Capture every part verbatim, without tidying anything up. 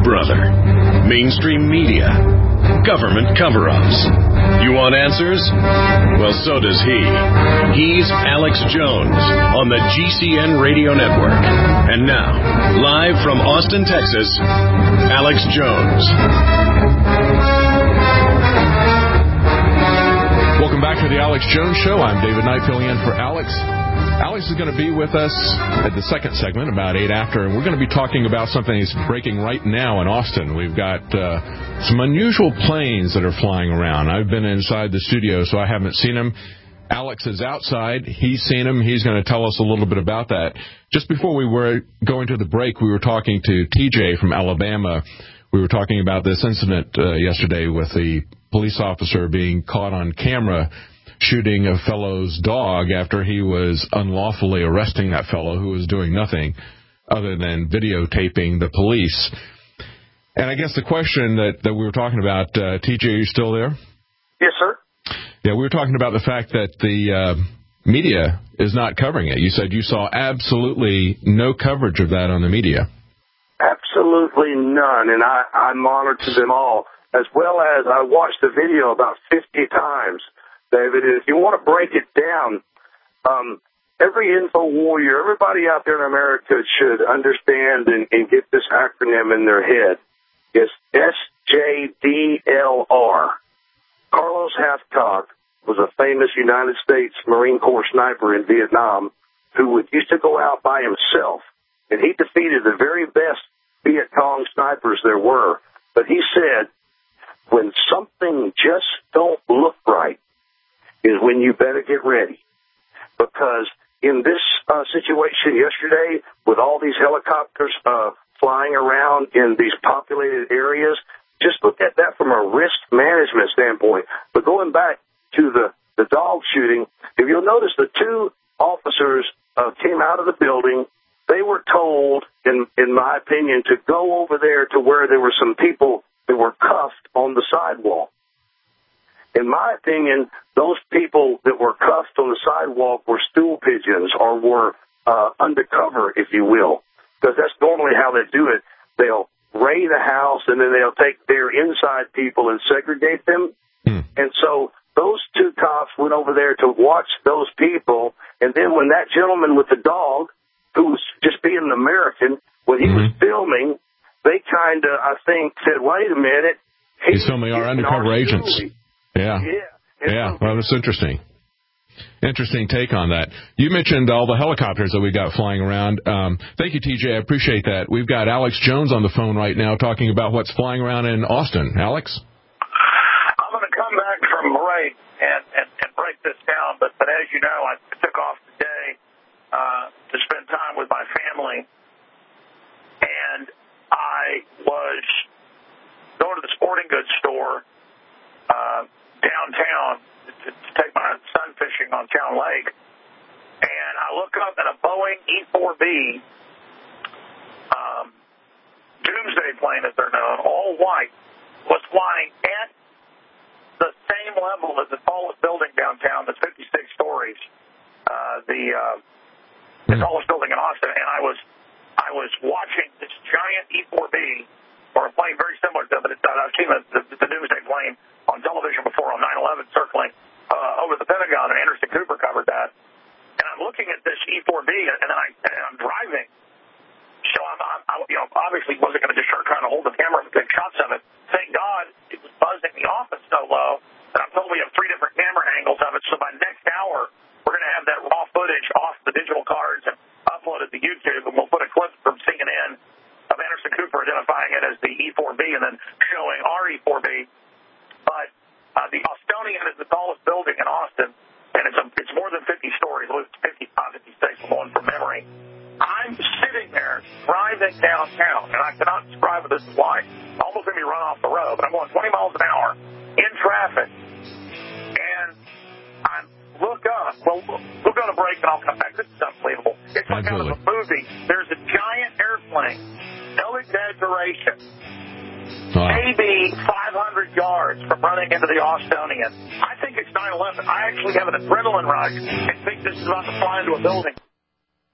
brother. Mainstream media. Government cover-ups. You want answers? Well, so does he. He's Alex Jones on the G C N Radio Network. And now, live from Austin, Texas, Alex Jones. Welcome back to the Alex Jones Show. I'm David Knight filling in for Alex. Alex is going to be with us at the second segment, about eight after, and we're going to be talking about something that's breaking right now in Austin. We've got uh, some unusual planes that are flying around. I've been inside the studio, so I haven't seen them. Alex is outside. He's seen them. He's going to tell us a little bit about that. Just before we were going to the break, we were talking to T J from Alabama. We were talking about this incident uh, yesterday with the police officer being caught on camera shooting a fellow's dog after he was unlawfully arresting that fellow who was doing nothing other than videotaping the police. And I guess the question that, that we were talking about, uh, T J, are you still there? Yes, sir. Yeah, we were talking about the fact that the uh, media is not covering it. You said you saw absolutely no coverage of that on the media. Absolutely none, and I, I monitored them all, as well as I watched the video about fifty times. David, if you want to break it down, um, every info warrior, everybody out there in America should understand and, and get this acronym in their head. It's S J D L R. Carlos Hathcock was a famous United States Marine Corps sniper in Vietnam who would used to go out by himself, and he defeated the very best Viet Cong snipers there were. But he said, when something just don't look right, is when you better get ready. Because in this uh, situation yesterday, with all these helicopters uh, flying around in these populated areas, just look at that from a risk management standpoint. But going back to the, the dog shooting, if you'll notice, the two officers uh, came out of the building. They were told, in, in my opinion, to go over there to where there were some people that were cuffed on the sidewalk. In my opinion, those people that were cuffed on the sidewalk were stool pigeons or were uh, undercover, if you will, because that's normally how they do it. They'll raid a house, and then they'll take their inside people and segregate them. Mm. And so those two cops went over there to watch those people, and then when that gentleman with the dog, who was just being an American, when he mm-hmm. was filming, they kind of, I think, said, wait a minute. He's filming our undercover agents. Yeah. Yeah. Yeah. Well, that's interesting. Interesting take on that. You mentioned all the helicopters that we got flying around. Um, thank you, T J. I appreciate that. We've got Alex Jones on the phone right now talking about what's flying around in Austin. Alex? I'm going to come back from break and, and, and break this down, but, but as you know, I took off today uh, to spend time with my family, and I was going to the sporting goods store uh, downtown to, to take my son fishing on Town Lake, and I look up and a Boeing E four B um, doomsday plane, as they're known, all white, was flying at the same level as the tallest building downtown that's fifty-six stories, uh, the, uh, the tallest building in Austin, and I was I was watching this giant E four B, or a plane very similar to it, but it's, uh, I've seen the, the, the doomsday plane on television before on nine eleven circling uh, over the Pentagon, and Anderson Cooper covered that. And I'm looking at this E four B, and, and, I, and I'm driving. So I'm, I'm I, you know, obviously wasn't going to just start trying to hold the camera and take shots of it. Thank God it was buzzing the office so low that I'm told we have three different camera angles of it. So by next hour, we're going to have that raw footage off the digital cards and upload it to YouTube, and we'll put a clip from C N N of Anderson Cooper identifying it as the E four B and then showing our E four B. But uh, the Austonian is the tallest building in Austin, and it's a, it's more than fifty stories. It's fifty-five, fifty-six, I'm going from memory. I'm sitting there driving downtown, and I cannot describe what this is like. I almost made me run off the road, but I'm going twenty miles an hour in traffic, and I look up. Well, we'll go to break, and I'll come back. This is unbelievable. It's like out of a movie. There's a giant airplane, no exaggeration, wow. maybe five hundred yards from running into the Austonian. I think it's nine eleven. I actually have an adrenaline rush and think this is about to fly into a building.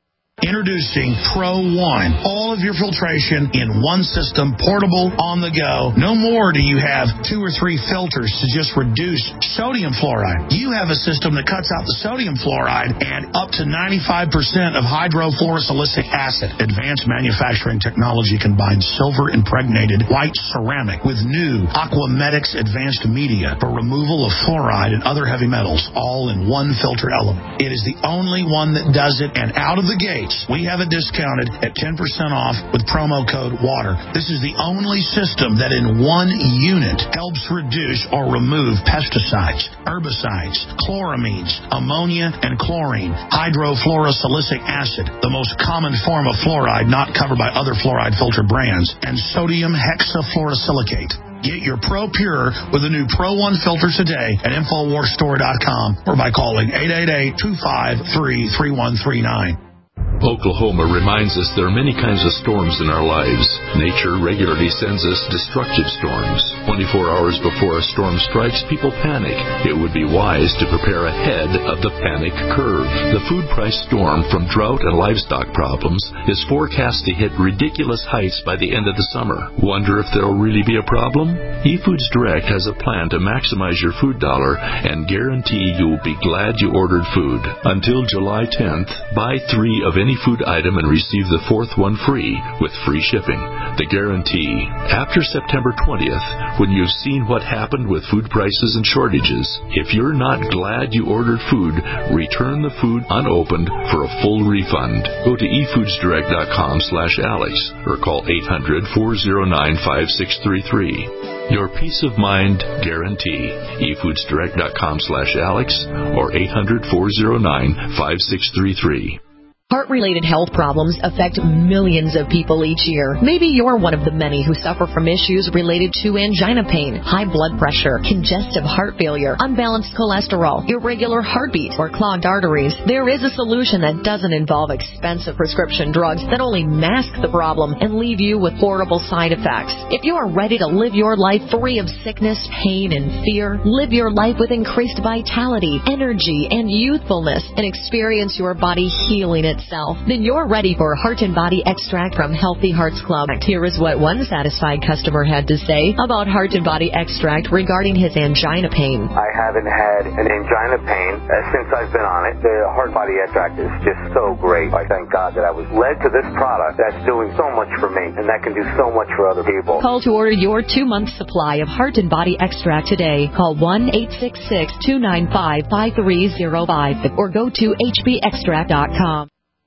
Introducing Pro One. All of your filtration in one system, portable, on the go. No more do you have two or three filters to just reduce sodium fluoride. You have a system that cuts out the sodium fluoride and up to ninety-five percent of hydrofluorosilicic acid. Advanced manufacturing technology combines silver impregnated white ceramic with new Aquamedics advanced media for removal of fluoride and other heavy metals, all in one filter element. It is the only one that does it, and out of the gates, we have it discounted at ten percent off with promo code WATER. This is the only system that in one unit helps reduce or remove pesticides, herbicides, chloramines, ammonia, and chlorine, hydrofluorosilicic acid, the most common form of fluoride not covered by other fluoride filter brands, and sodium hexafluorosilicate. Get your Pro Pure with a new Pro One filter today at Infowars Store dot com or by calling eight eight eight, two five three, three one three nine. Oklahoma reminds us there are many kinds of storms in our lives. Nature regularly sends us destructive storms. twenty-four hours before a storm strikes, people panic. It would be wise to prepare ahead of the panic curve. The food price storm from drought and livestock problems is forecast to hit ridiculous heights by the end of the summer. Wonder if there'll really be a problem? eFoods Direct has a plan to maximize your food dollar and guarantee you'll be glad you ordered food. Until July tenth, buy three of any food item and receive the fourth one free with free shipping. The guarantee. After September twentieth, when you've seen what happened with food prices and shortages, if you're not glad you ordered food, return the food unopened for a full refund. Go to e foods direct dot com slash Alex or call eight hundred, four oh nine, five six three three. Your peace of mind guarantee. e foods direct dot com slash Alex or eight hundred, four oh nine, five six three three. Heart-related health problems affect millions of people each year. Maybe you're one of the many who suffer from issues related to angina pain, high blood pressure, congestive heart failure, unbalanced cholesterol, irregular heartbeat, or clogged arteries. There is a solution that doesn't involve expensive prescription drugs that only mask the problem and leave you with horrible side effects. If you are ready to live your life free of sickness, pain, and fear, live your life with increased vitality, energy, and youthfulness, and experience your body healing it itself, then you're ready for Heart and Body Extract from Healthy Hearts Club. Here is what one satisfied customer had to say about Heart and Body Extract regarding his angina pain. I haven't had an angina pain since I've been on it. The Heart Body Extract is just so great. I thank God that I was led to this product that's doing so much for me and that can do so much for other people. Call to order your two-month supply of Heart and Body Extract today. Call one eight six six, two nine five, five three zero five or go to h b extract dot com.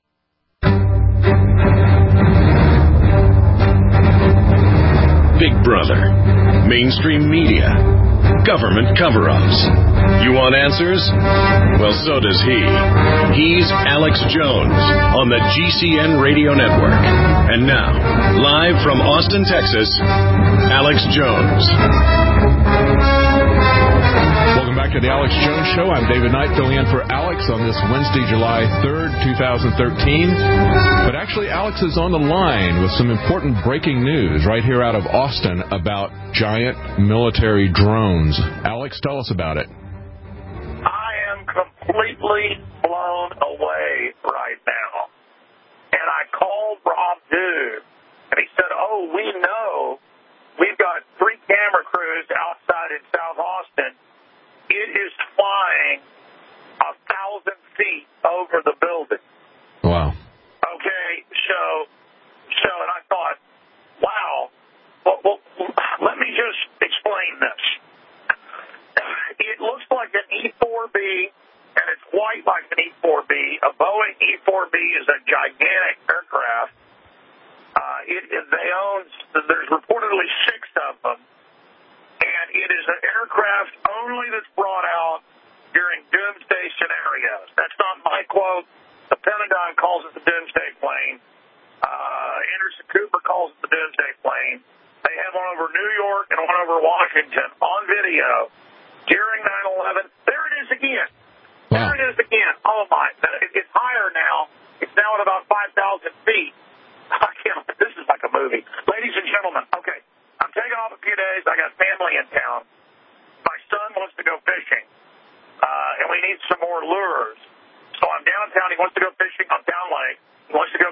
Big Brother, mainstream media, government cover-ups. You want answers? Well, so does he. He's Alex Jones on the G C N Radio Network. And now, live from Austin, Texas, Alex Jones. Welcome back to the Alex Jones Show. I'm David Knight, filling in for Alex on this Wednesday, July third, twenty thirteen. But actually, Alex is on the line with some important breaking news right here out of Austin about giant military drones. Alex, tell us about it. I am completely blown away right now. And I called Rob Dew, and he said, oh, we know we've got three camera crews outside in South Austin. It is flying a thousand feet over the building. Wow. Okay, so, so, and I thought, wow, well, well, let me just explain this. It looks like an E four B, and it's white like an E four B. A Boeing E four B is a gigantic aircraft. Uh, it, it, they own, there's reportedly six of them. And it is an aircraft only that's brought out during doomsday scenarios. That's not my quote. The Pentagon calls it the doomsday plane. Uh, Anderson Cooper calls it the doomsday plane. They have one over New York and one over Washington on video during nine eleven. There it is again. Wow. There it is again. Oh, my. It's higher now. It's now at about five thousand feet. I can't. This is like a movie. Ladies and gentlemen, okay. I'm taking off a few days. I got family in town. My son wants to go fishing, uh, and we need some more lures. So I'm downtown. He wants to go fishing on Town Lake. He wants to go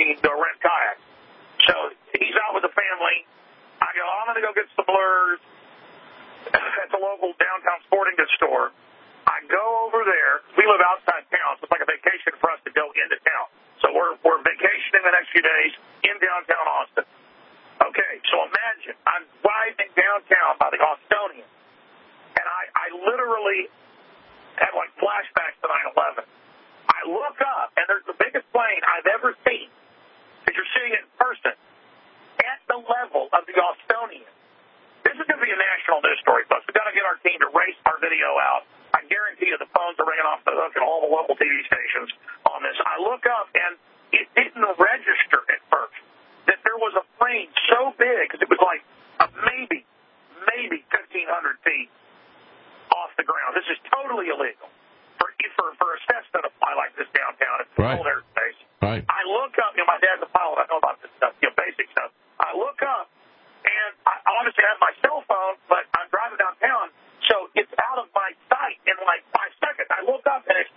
Fishing, go rent kayaks. So he's out with the family. I go, I'm going to go get some lures at the local downtown sporting goods store. I go over there. We live outside town, so it's like a vacation for us to go into town. So we're we're vacationing the next few days in downtown Austin. Okay, so imagine I'm driving downtown by the Austonian, and I, I literally had like flashbacks to nine eleven. I look up, and there's the biggest plane I've ever seen, because you're seeing it in person, at the level of the Austonian. This is going to be a national news story, folks. We've got to get our team to race our video out. I guarantee you the phones are ringing off the hook at all the local T V stations on this. I look up, and it didn't register at first that there was a plane so big, because it was like maybe, maybe fifteen hundred feet off the ground. This is totally illegal for for, for a Cessna to fly like this downtown. It's right. full airspace. Right. I look up, you know, my dad's a pilot. I know about this stuff, you know, basic stuff. I look up, and I obviously have my cell phone, but I'm driving downtown, so it's out of my sight in like five seconds. I look up, and it's,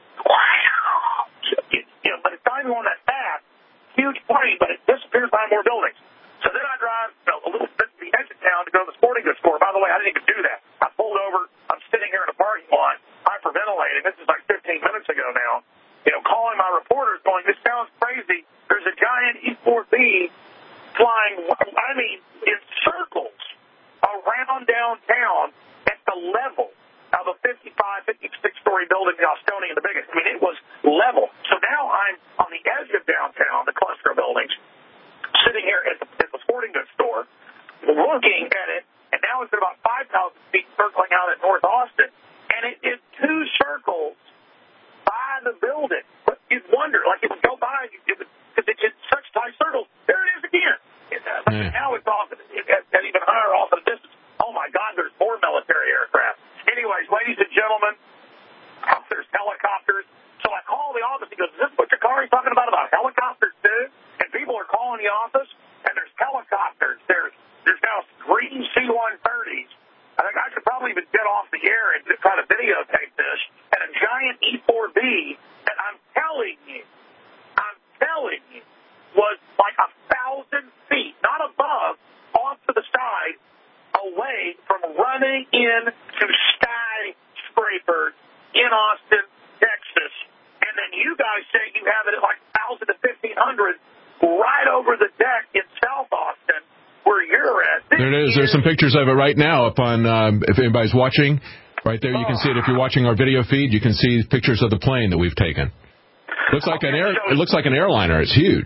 you know, but it's not even going that fast. Huge plane, but it disappears behind more buildings. So then I drive you know, a little bit to the edge of town to go to the sporting goods store. By the way, I didn't even do that. I pulled over. I'm sitting here in a parking lot, hyperventilating. This is like fifteen minutes ago now. You know, calling my reporters going, this sounds crazy. There's a giant E four B flying, I mean, in circles around downtown at the level of a fifty-five, fifty-six-story building, the Austonian, the biggest. I mean, it was level. So now I'm on the edge of downtown, the cluster of buildings, sitting here at the, at the sporting goods store, looking at it, and now it's at about five thousand feet circling out at North Austin, and it is two circles by the building. But you'd wonder, like it would go by, because it, it's such tight circles. There it is again. It, uh, yeah. Now it's off at, at, at even higher off at a distance. Oh, my God, there's more military aircraft. Anyways, ladies and gentlemen, there's helicopters. So I call the office. He goes, is this what your car is talking about, about helicopters, too? And people are calling the office, and there's helicopters. There's there's now green C one thirties. I think I should probably even get off the air and try to videotape this. And a giant E four B, and I'm telling you, I'm telling you, was like a thousand feet, not above, off to the side, away from running in to skyscrapers in Austin, Texas. And then you guys say you have it at like one thousand to fifteen hundred right over the deck in South Austin where you're at. This there it is. There's some pictures of it right now up on, um, if anybody's watching. Right there, you can see it. If you're watching our video feed, you can see pictures of the plane that we've taken. Looks like an air. It looks like an airliner. It's huge.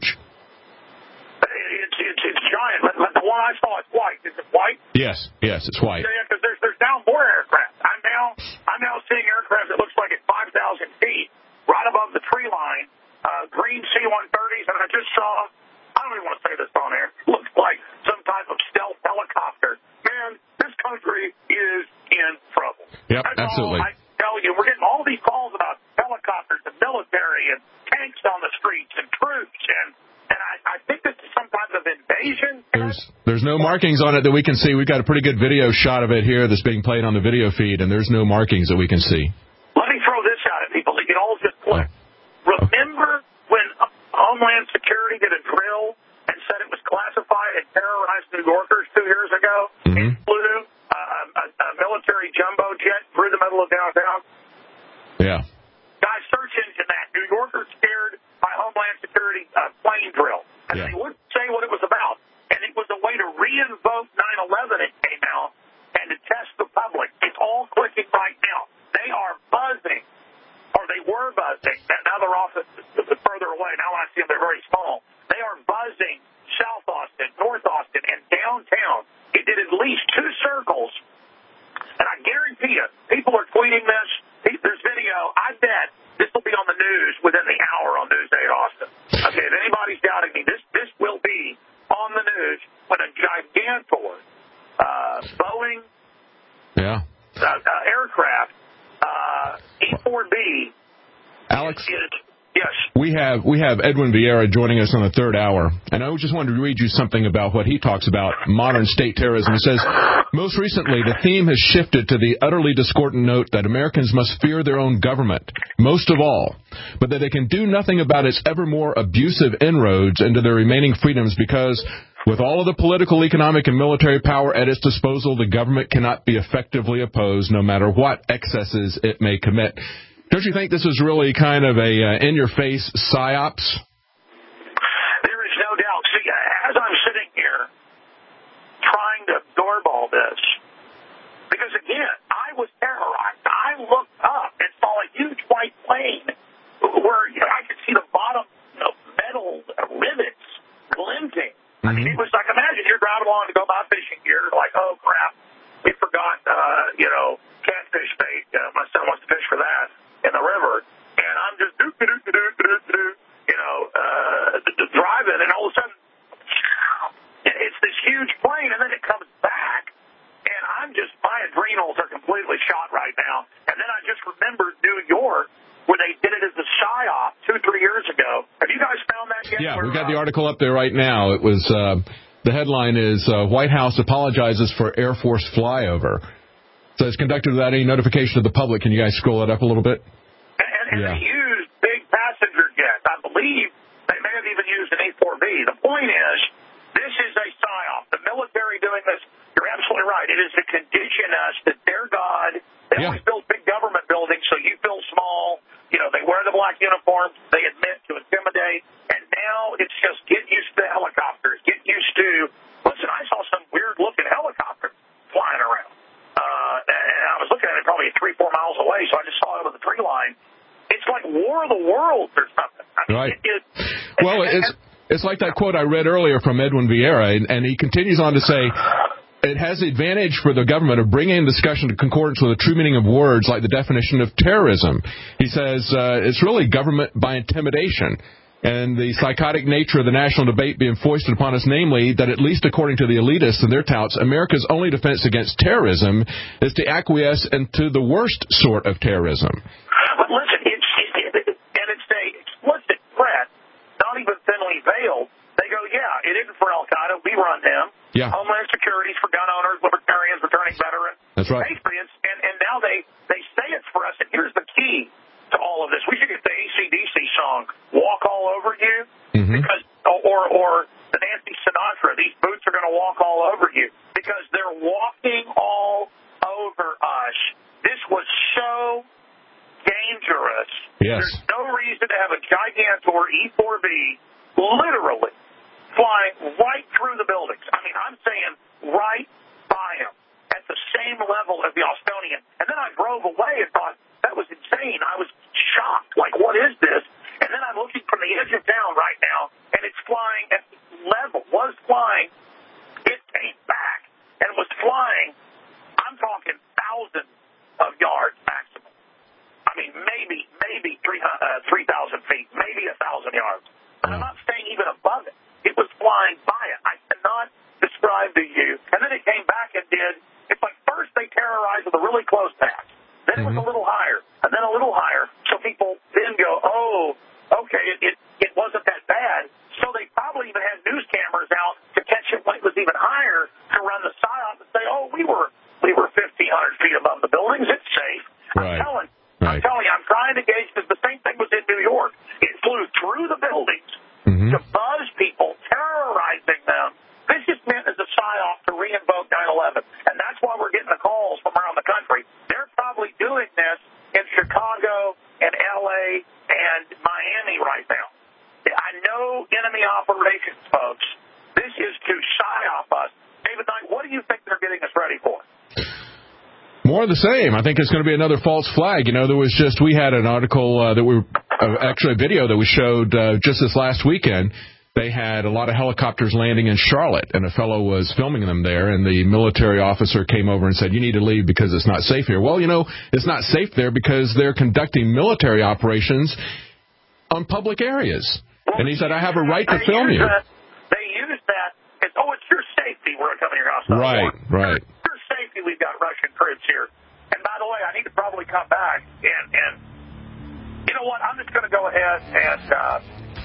It's, it's, it's giant. The one I saw is white. Is it white? Yes, yes, it's white. Yeah, because there's there's now more aircraft. I'm now I'm now seeing aircraft that looks like at five thousand feet, right above the tree line. Uh, green C one thirties, and I just saw. I don't even want to say this on air. Looks like some type of stealth helicopter. Man, this country is in trouble. Yep, That's absolutely. All I tell you, we're getting all these calls about helicopters and military and tanks on the streets and troops, and and I, I think this is some type of invasion. There's there's no markings on it that we can see. We've got a pretty good video shot of it here that's being played on the video feed, and there's no markings that we can see. Let me throw this out at people. You can all just click. Oh. Remember when Homeland Security did a drill and said it was classified and terrorized New Yorkers two years ago? Mm-hmm. It flew uh, a, a military jumbo jet through the middle of downtown. Yeah. Guys, search engine that. New Yorkers scared by Homeland Security uh, plane drill. And yeah. They wouldn't say what it was about. And it was a way to re-invoke nine eleven, it came out, and to test the public. It's all clicking right now. They are buzzing. Or they were buzzing. Now they're off further away. Now I see them, they're very small. They are buzzing South Austin, North Austin, and downtown. It did at least two circles. And I guarantee you, people are tweeting this. There's video. I bet this will be on the news within the hour on News eight Austin. Okay, if anybody's doubting me, this this will be on the news when a gigantor uh, Boeing yeah. uh, uh, aircraft, uh, E four B, Alex, is, yes. we We have we have Edwin Vieira joining us on the third hour, and I just wanted to read you something about what he talks about modern state terrorism. He says, most recently, the theme has shifted to the utterly discordant note that Americans must fear their own government, most of all, but that they can do nothing about its ever more abusive inroads into their remaining freedoms because, with all of the political, economic, and military power at its disposal, the government cannot be effectively opposed no matter what excesses it may commit. Don't you think this is really kind of a uh, in-your-face psyops? There is no doubt. See, as I'm sitting here trying to absorb all this, because, again, I was terrorized. I looked up and saw a huge white plane where you know, I could see the bottom you know, metal rivets glinting. Mm-hmm. I mean, it was like, imagine you're driving along to go buy fishing gear, like, oh, crap, we forgot, uh, you know, catfish bait. Uh, my son wants to fish for that in the river, and I'm just do do do do do do, you know, uh, driving, and all of a sudden, it's this huge plane, and then it comes back, and I'm just, my adrenals are completely shot right now. And then I just remembered New York, where they did it as a psyop two, three years ago. Have you guys found that yet? Yeah, we've got the article up there right now. It was uh, the headline is uh, White House apologizes for Air Force flyover. So it's conducted without any notification to the public. Can you guys scroll it up a little bit? And, and yeah. They used big passenger jets. I believe they may have even used an A four B. The point is, this is a psyop. The military doing this, you're absolutely right. It is to condition us that they're God. They yeah. always build big government buildings so you feel small. You know, they wear the black uniforms. They admit to intimidate. And now it's just get used to helicopters. Get used to, listen, I saw some weird-looking helicopter flying around. Uh, and I was looking at it probably three, four miles away, so I just saw it over the tree line. It's like War of the Worlds or something. I mean, right. It, it, well, and, it's it's like that quote I read earlier from Edwin Vieira, and, and he continues on to say, it has the advantage for the government of bringing discussion to concordance with the true meaning of words like the definition of terrorism. He says uh, it's really government by intimidation. And the psychotic nature of the national debate being foisted upon us, namely, that at least according to the elitists and their touts, America's only defense against terrorism is to acquiesce into the worst sort of terrorism. But listen, it's, it, and it's a explicit threat, not even thinly veiled. They go, yeah, it isn't for Al-Qaeda. We run them. Yeah. Homeland Security's for gun owners, libertarians, returning veterans, That's right. patriots. And, and now they, they say it's for us. And here's the key to all of this. We should get the A C D C song, Walk All Over You, mm-hmm. because or or the Nancy Sinatra, these boots are going to walk all over you, because they're walking all over us. This was so dangerous. Yes. There's no reason to have a Gigantor E four B literally flying right through the buildings. I mean, I'm saying right by them at the same level as the Austonian. And then I drove away and thought, that was insane. I was shocked. Like, what is this? And then I'm looking from the edge of town right now, and it's flying at level, was flying. It came back, and it was flying, I'm talking thousands of yards maximum. I mean, maybe, maybe three thousand feet, maybe one thousand yards. But I'm not saying even above it. It was flying by it. I cannot describe to you. And then it came back and did, it's like first they terrorized with a really close pass. Then it was a little higher, and then a little higher. So people then go, oh, okay, it, it, it wasn't that bad. So they probably even had news cameras out to catch it when it was even higher to run the psyop and say, oh, we were we were fifteen hundred feet above the buildings. It's safe. Right. I'm telling, right. I'm telling you, I'm trying to gauge, because the same thing was in New York. It flew through the buildings mm-hmm. to buzz people, terrorizing them. This just meant as a psyop to re-invoke nine eleven. And that's why we're getting the calls from around the country. They're probably doing this in Chicago and L A and Miami right now. I know enemy operations, folks. This is to psyop us. David Knight, what do you think they're getting us ready for? More of the same. I think it's going to be another false flag. You know, there was just, we had an article uh, that we, uh, actually a video that we showed uh, just this last weekend. They had a lot of helicopters landing in Charlotte, and a fellow was filming them there, and the military officer came over and said, you need to leave because it's not safe here. Well, you know, it's not safe there because they're conducting military operations on public areas. Well, and he said, I have a right to film you. That, they use that as, oh, it's your safety we're coming to your house. Right, right. For your safety, we've got Russian troops here. And by the way, I need to probably come back and, and you know what, I'm just going to go ahead and and uh,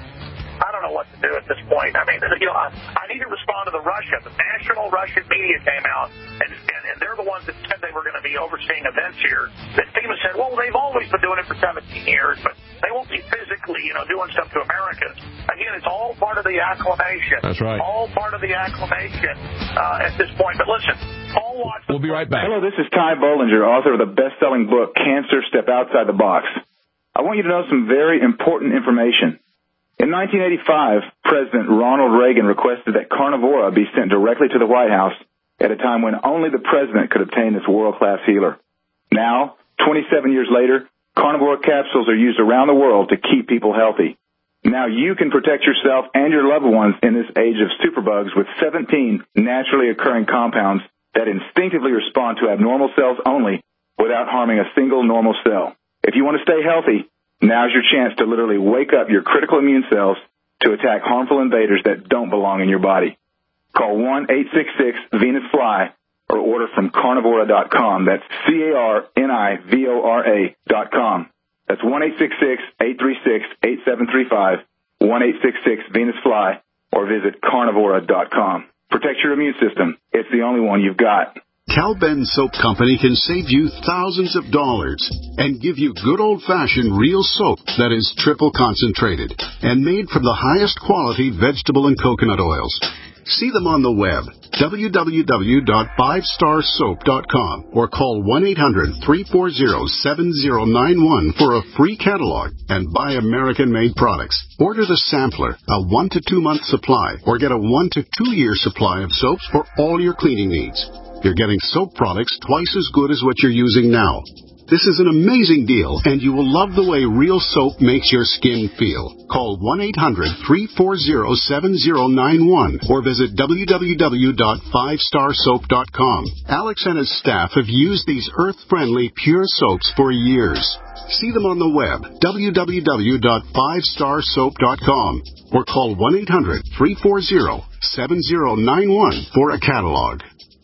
I don't know what to do at this point. I mean, you know, I, I need to respond to the Russia. The national Russian media came out, and, and, and they're the ones that said they were going to be overseeing events here. That FEMA said, well, they've always been doing it for seventeen years, but they won't be physically, you know, doing stuff to Americans. Again, it's all part of the acclimation. That's right. All part of the acclimation uh, at this point. But listen, Paul Watson. We'll be right back. Hello, this is Ty Bollinger, author of the best-selling book, Cancer, Step Outside the Box. I want you to know some very important information. In nineteen eighty-five, President Ronald Reagan requested that Carnivora be sent directly to the White House at a time when only the president could obtain this world-class healer. Now, twenty-seven years later, Carnivora capsules are used around the world to keep people healthy. Now you can protect yourself and your loved ones in this age of superbugs with seventeen naturally occurring compounds that instinctively respond to abnormal cells only without harming a single normal cell. If you want to stay healthy, now's your chance to literally wake up your critical immune cells to attack harmful invaders that don't belong in your body. Call one eight six six Venus Fly or order from carnivora dot com. That's C A R N I V O R A dot com. That's one eight six six, eight three six, eight seven three five, one eight six six Venus Fly, or visit carnivora dot com. Protect your immune system. It's the only one you've got. Cal-Ben Soap Company can save you thousands of dollars and give you good old-fashioned real soap that is triple concentrated and made from the highest quality vegetable and coconut oils. See them on the web, w w w dot five star soap dot com, or call one eight hundred, three four zero, seven zero nine one for a free catalog and buy American-made products. Order the sampler, a one to two month supply, or get a one to two year supply of soaps for all your cleaning needs. You're getting soap products twice as good as what you're using now. This is an amazing deal, and you will love the way real soap makes your skin feel. Call one eight hundred, three four zero, seven zero nine one or visit w w w dot five star soap dot com. Alex and his staff have used these earth-friendly, pure soaps for years. See them on the web, w w w dot five star soap dot com, or call one eight hundred, three four zero, seven zero nine one for a catalog.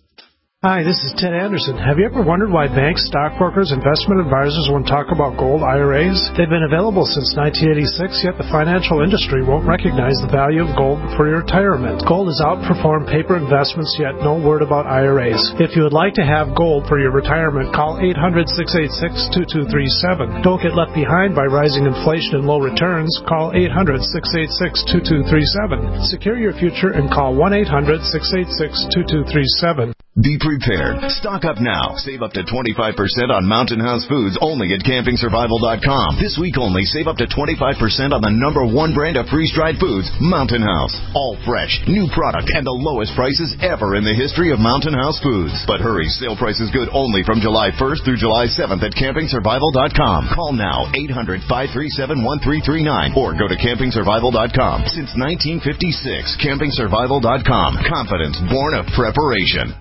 Hi, this is Ted Anderson. Have you ever wondered why banks, stockbrokers, investment advisors won't talk about gold I R As? They've been available since nineteen eighty-six, yet the financial industry won't recognize the value of gold for your retirement. Gold has outperformed paper investments, yet no word about I R As. If you would like to have gold for your retirement, call eight hundred, six eight six, two two three seven. Don't get left behind by rising inflation and low returns. Call eight hundred, six eight six, two two three seven. Secure your future and call one eight hundred, six eight six, two two three seven. Be prepared. Stock up now. Save up to twenty-five percent on Mountain House Foods only at camping survival dot com. This week only, save up to twenty-five percent on the number one brand of freeze-dried foods, Mountain House. All fresh, new product, and the lowest prices ever in the history of Mountain House Foods. But hurry, sale price is good only from July first through July seventh at camping survival dot com. Call now, eight hundred, five three seven, one three three nine, or go to camping survival dot com. Since nineteen fifty-six, camping survival dot com. Confidence born of preparation.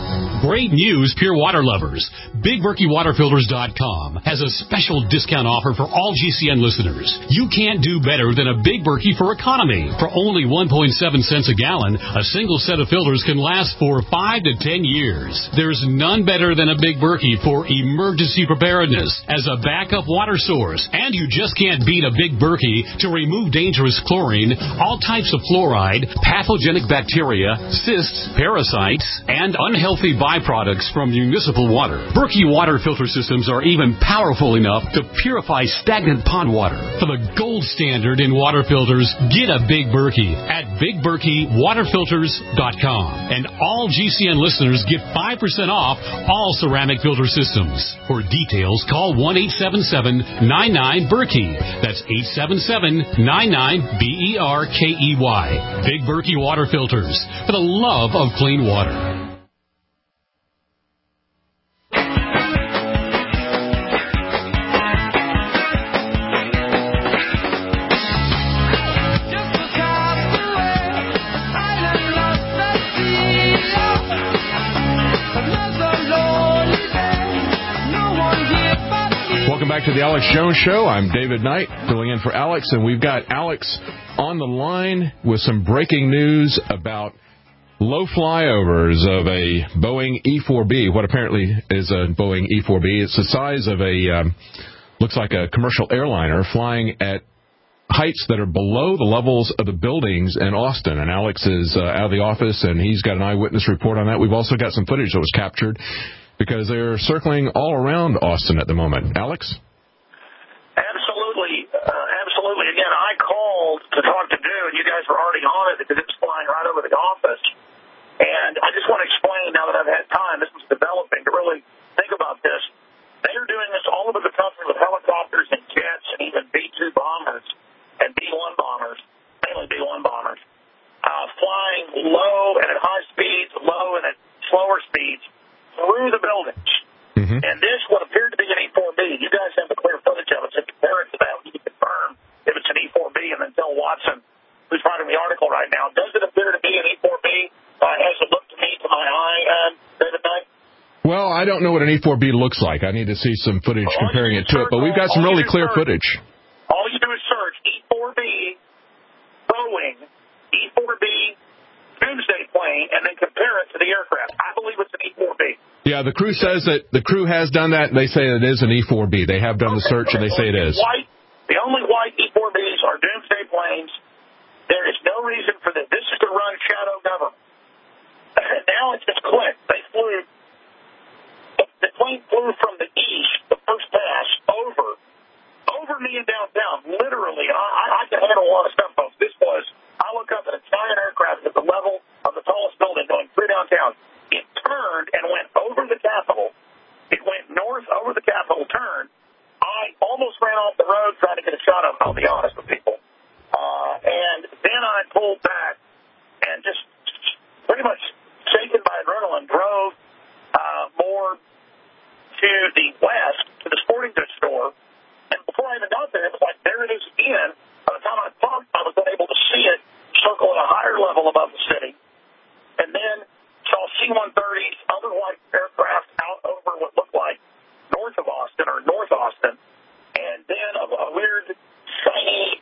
Great news, pure water lovers. Big Berkey Water Filters dot com has a special discount offer for all G C N listeners. You can't do better than a Big Berkey for economy. For only one point seven cents a gallon, a single set of filters can last for five to ten years. There's none better than a Big Berkey for emergency preparedness as a backup water source. And you just can't beat a Big Berkey to remove dangerous chlorine, all types of fluoride, pathogenic bacteria, cysts, parasites, and unhealthy byproducts from municipal water. Berkey water filter systems are even powerful enough to purify stagnant pond water. For the gold standard in water filters, get a Big Berkey at Big Berkey Water Filters dot com. And all G C N listeners get five percent off all ceramic filter systems. For details, call one eight seven seven, nine nine, Berkey. That's eight seven seven, nine nine, B E R K E Y. Big Berkey Water Filters, for the love of clean water. Back to the Alex Jones Show. I'm David Knight, filling in for Alex, and we've got Alex on the line with some breaking news about low flyovers of a Boeing E four B, what apparently is a Boeing E four B. It's the size of a, um, looks like a commercial airliner flying at heights that are below the levels of the buildings in Austin. And Alex is uh, out of the office, and he's got an eyewitness report on that. We've also got some footage that was captured because they're circling all around Austin at the moment. Alex? Absolutely. Uh, absolutely. Again, I called to talk to Dew, and you guys were already on it because it was flying right over the office. And I just want to explain, now that I've had time, this was developing, to really think about this. They are doing this all over the country with helicopters and jets and even B two bombers and B one bombers, mainly B one bombers, uh, flying low and at high speeds, low and at slower speeds through the buildings. Mm-hmm. And this, what appeared to be an E four B, you guys have the clear footage of it, so compare it to that. You can confirm if it's an E four B, and then tell Watson, who's writing the article right now, does it appear to be an E four B? Uh, has it looked to me to my eye, uh, David Knight? Well, I don't know what an E four B looks like. I need to see some footage well, comparing it to it, but we've got some really clear search, footage. All you do is search E four B Boeing, E four B Doomsday plane, and then compare it to the aircraft. I believe it's an E four B. Yeah, the crew says that the crew has done that, and they say it is an E four B. They have done okay, the search, and they say it is. White, the only white E four Bs are Doomsday planes. There is no reason for this. This is to run shadow government. And now it's just clicked. They flew. The plane flew from the east, the first pass, over, over me in downtown, literally. And I, I can handle a lot of stuff, folks. This was, I look up at a giant aircraft at the level of the tallest building going through downtown. It turned and went over the Capitol. It went north over the Capitol, turned. I almost ran off the road trying to get a shot of it, I'll be honest with people. Uh, and then I pulled back and just pretty much shaken by adrenaline, drove uh, more to the west, to the sporting goods store, and before I even got there, it was like, there it is again. By the time I thought I was able to see it circle at a higher level above the city, and then saw C one thirties, other white aircraft out over what looked like north of Austin, or North Austin, and then a, a weird, shiny,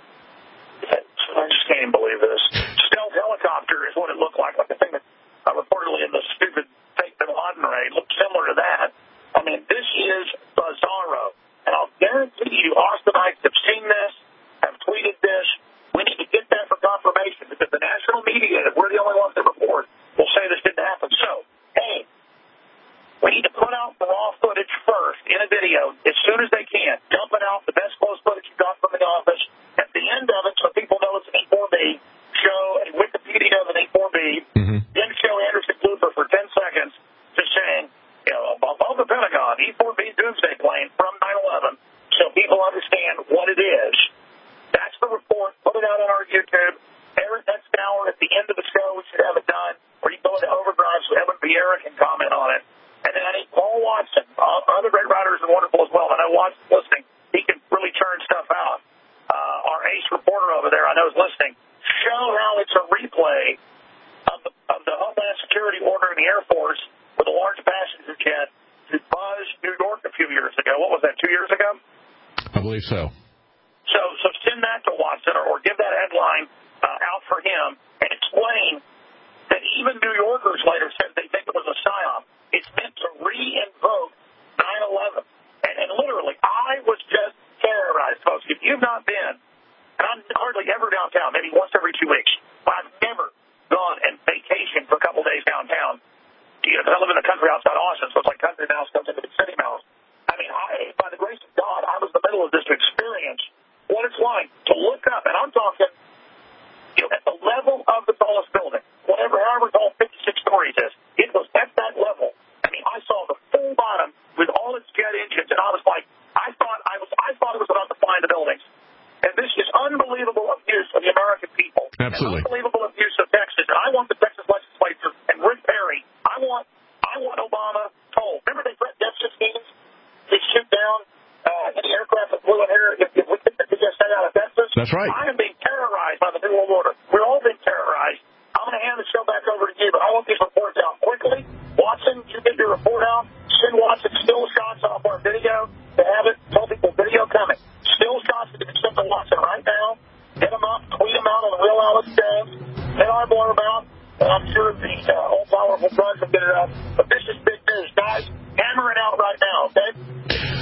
I just can't even believe this, stealth helicopter is what it looked like, like the thing that uh, reportedly in the stupid fake Bin Laden raid looked similar to that. I mean, this is bizarro. And I'll guarantee you Austinites have seen this, have tweeted this. We need to get that for confirmation because the national media, if we're the only ones that report, will say this didn't happen. So, hey, we need to put out the raw footage first in a video as soon as they can. Dump it out, the best close footage you got from the office. At the end of it, so people know it's an E four B, show a Wikipedia of an E four B, mm-hmm. then show Anderson Cooper for ten seconds just saying, you know, above the Pentagon, E four B Doomsday plane from nine eleven, so people understand what it is. That's the report. Put it out on our YouTube. Eric, next hour at the end of the show, we should have it done, or you can go into overdrive so Evan Vieira can comment on it. And then I need Paul Watson. Uh, other great writers are wonderful as well. I know Watson's listening. He can really churn stuff out. Uh, our ace reporter over there, I know, is listening. Show how it's a replay of the, of the Homeland Security order in the Air Force with a large passenger jet to buzz New York a few years ago. What was that, two years ago? I believe so. So so send that to Watson or, or give that headline uh, out for him and explain that even New Yorkers later said they think it was a psyop. It's meant to re-invoke nine eleven. And, and literally, I was just terrorized, folks. If you've not been, and I'm hardly ever downtown, maybe once every two weeks, but I've never gone and vacationed for a couple days downtown. You know, I live in the country outside Austin, so it's like country mouse comes into the city mouse. I mean, I, by the grace of God, I was in the middle of this to experience what it's like to look up, and I'm talking, you know, at the level of the tallest building, whatever, however tall fifty-six stories is, it was at that level. I mean, I saw the full bottom with all its jet engines, and I was like, I thought I was, I thought it was about to fly into buildings. And this is unbelievable abuse of the American people. Absolutely. And unbelievable abuse of Texas. And I want the Texas legislature and Rick Perry, I want I want Obama told. Remember they threatened F sixteens to shoot down uh, any aircraft that flew in here if, if we took the T S A out of Texas? That's right. I am being terrorized by the New World Order. We're all being terrorized. I'm going to hand the show back over to you, but I want these reports out quickly. Watson, you get your report out. Send Watson still shots off our video to have it. Tell people video coming. Still shots that you can send to Watson right now. Get them up, tweet them out on the Real Alex Jones. Let our blurb out. And I'm sure the uh, all-powerful Brunch will get it up. But this is big news, guys. Hammer it out right now, okay?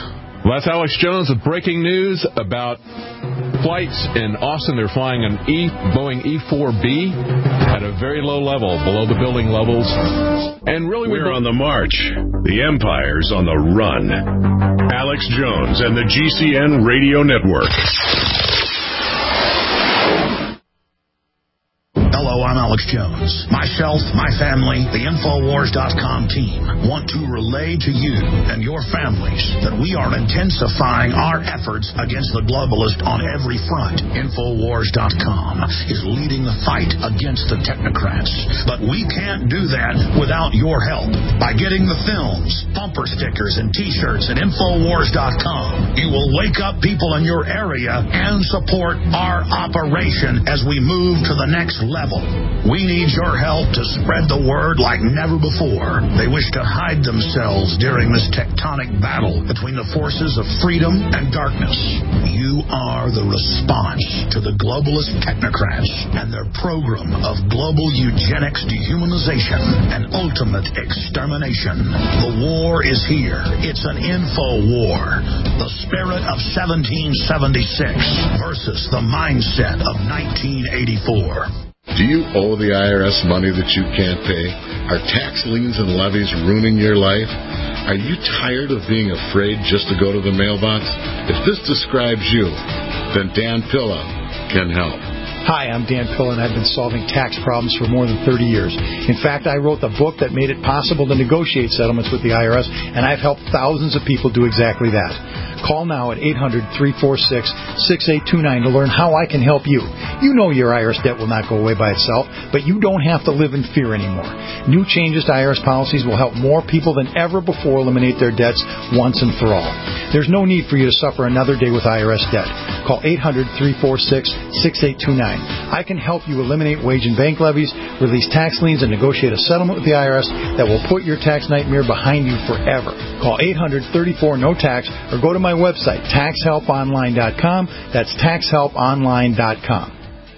Well, that's Alex Jones with breaking news about flights in Austin. They're flying an e, Boeing E four B at a very low level, below the building levels. And really, we're on the march. The empire's on the run. Alex Jones and the G C N Radio Network. Hello, I'm Alex Jones. Myself, my family, the Infowars dot com team want to relay to you and your families that we are intensifying our efforts against the globalist on every front. Infowars dot com is leading the fight against the technocrats. But we can't do that without your help. By getting the films, bumper stickers, and T-shirts at Infowars dot com, you will wake up people in your area and support our operation as we move to the next level. We need your help to spread the word like never before. They wish to hide themselves during this tectonic battle between the forces of freedom and darkness. You are the response to the globalist technocrats and their program of global eugenics, dehumanization, and ultimate extermination. The war is here. It's an info war. The spirit of seventeen seventy-six versus the mindset of nineteen eighty-four. Do you owe the I R S money that you can't pay? Are tax liens and levies ruining your life? Are you tired of being afraid just to go to the mailbox? If this describes you, then Dan Pilla can help. Hi, I'm Dan Pilla, and I've been solving tax problems for more than thirty years. In fact, I wrote the book that made it possible to negotiate settlements with the I R S, and I've helped thousands of people do exactly that. Call now at eight hundred, three four six, six eight two nine to learn how I can help you. You know your I R S debt will not go away by itself, but you don't have to live in fear anymore. New changes to I R S policies will help more people than ever before eliminate their debts once and for all. There's no need for you to suffer another day with I R S debt. Call eight hundred, three four six, six eight two nine. I can help you eliminate wage and bank levies, release tax liens, and negotiate a settlement with the I R S that will put your tax nightmare behind you forever. Call eight hundred, thirty-four, no tax or go to my website, tax help online dot com. That's tax help online dot com.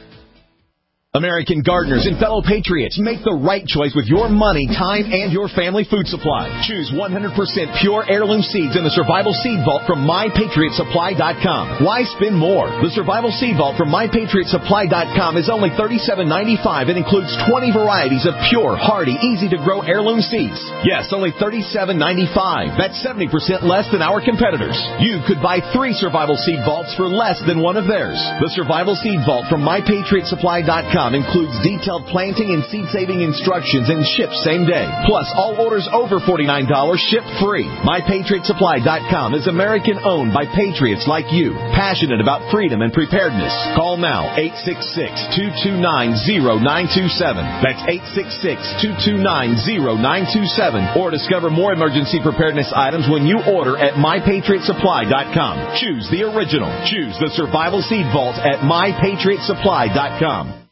American gardeners and fellow patriots, make the right choice with your money, time, and your family food supply. Choose one hundred percent pure heirloom seeds in the Survival Seed Vault from my patriot supply dot com. Why spend more? The Survival Seed Vault from my patriot supply dot com is only thirty-seven ninety-five and includes twenty varieties of pure, hardy, easy-to-grow heirloom seeds. Yes, only thirty-seven ninety-five. That's seventy percent less than our competitors. You could buy three Survival Seed Vaults for less than one of theirs. The Survival Seed Vault from my patriot supply dot com includes detailed planting and seed-saving instructions and ships same day. Plus, all orders over forty-nine dollars ship free. my patriot supply dot com is American-owned by patriots like you, passionate about freedom and preparedness. Call now, eight six six, two two nine, zero nine two seven. That's eight six six, two two nine, zero nine two seven. Or discover more emergency preparedness items when you order at my patriot supply dot com. Choose the original. Choose the Survival Seed Vault at my patriot supply dot com.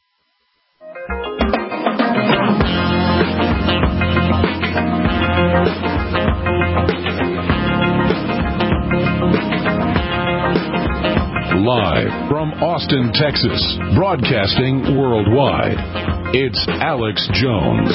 Live from Austin, Texas, broadcasting worldwide, it's Alex Jones.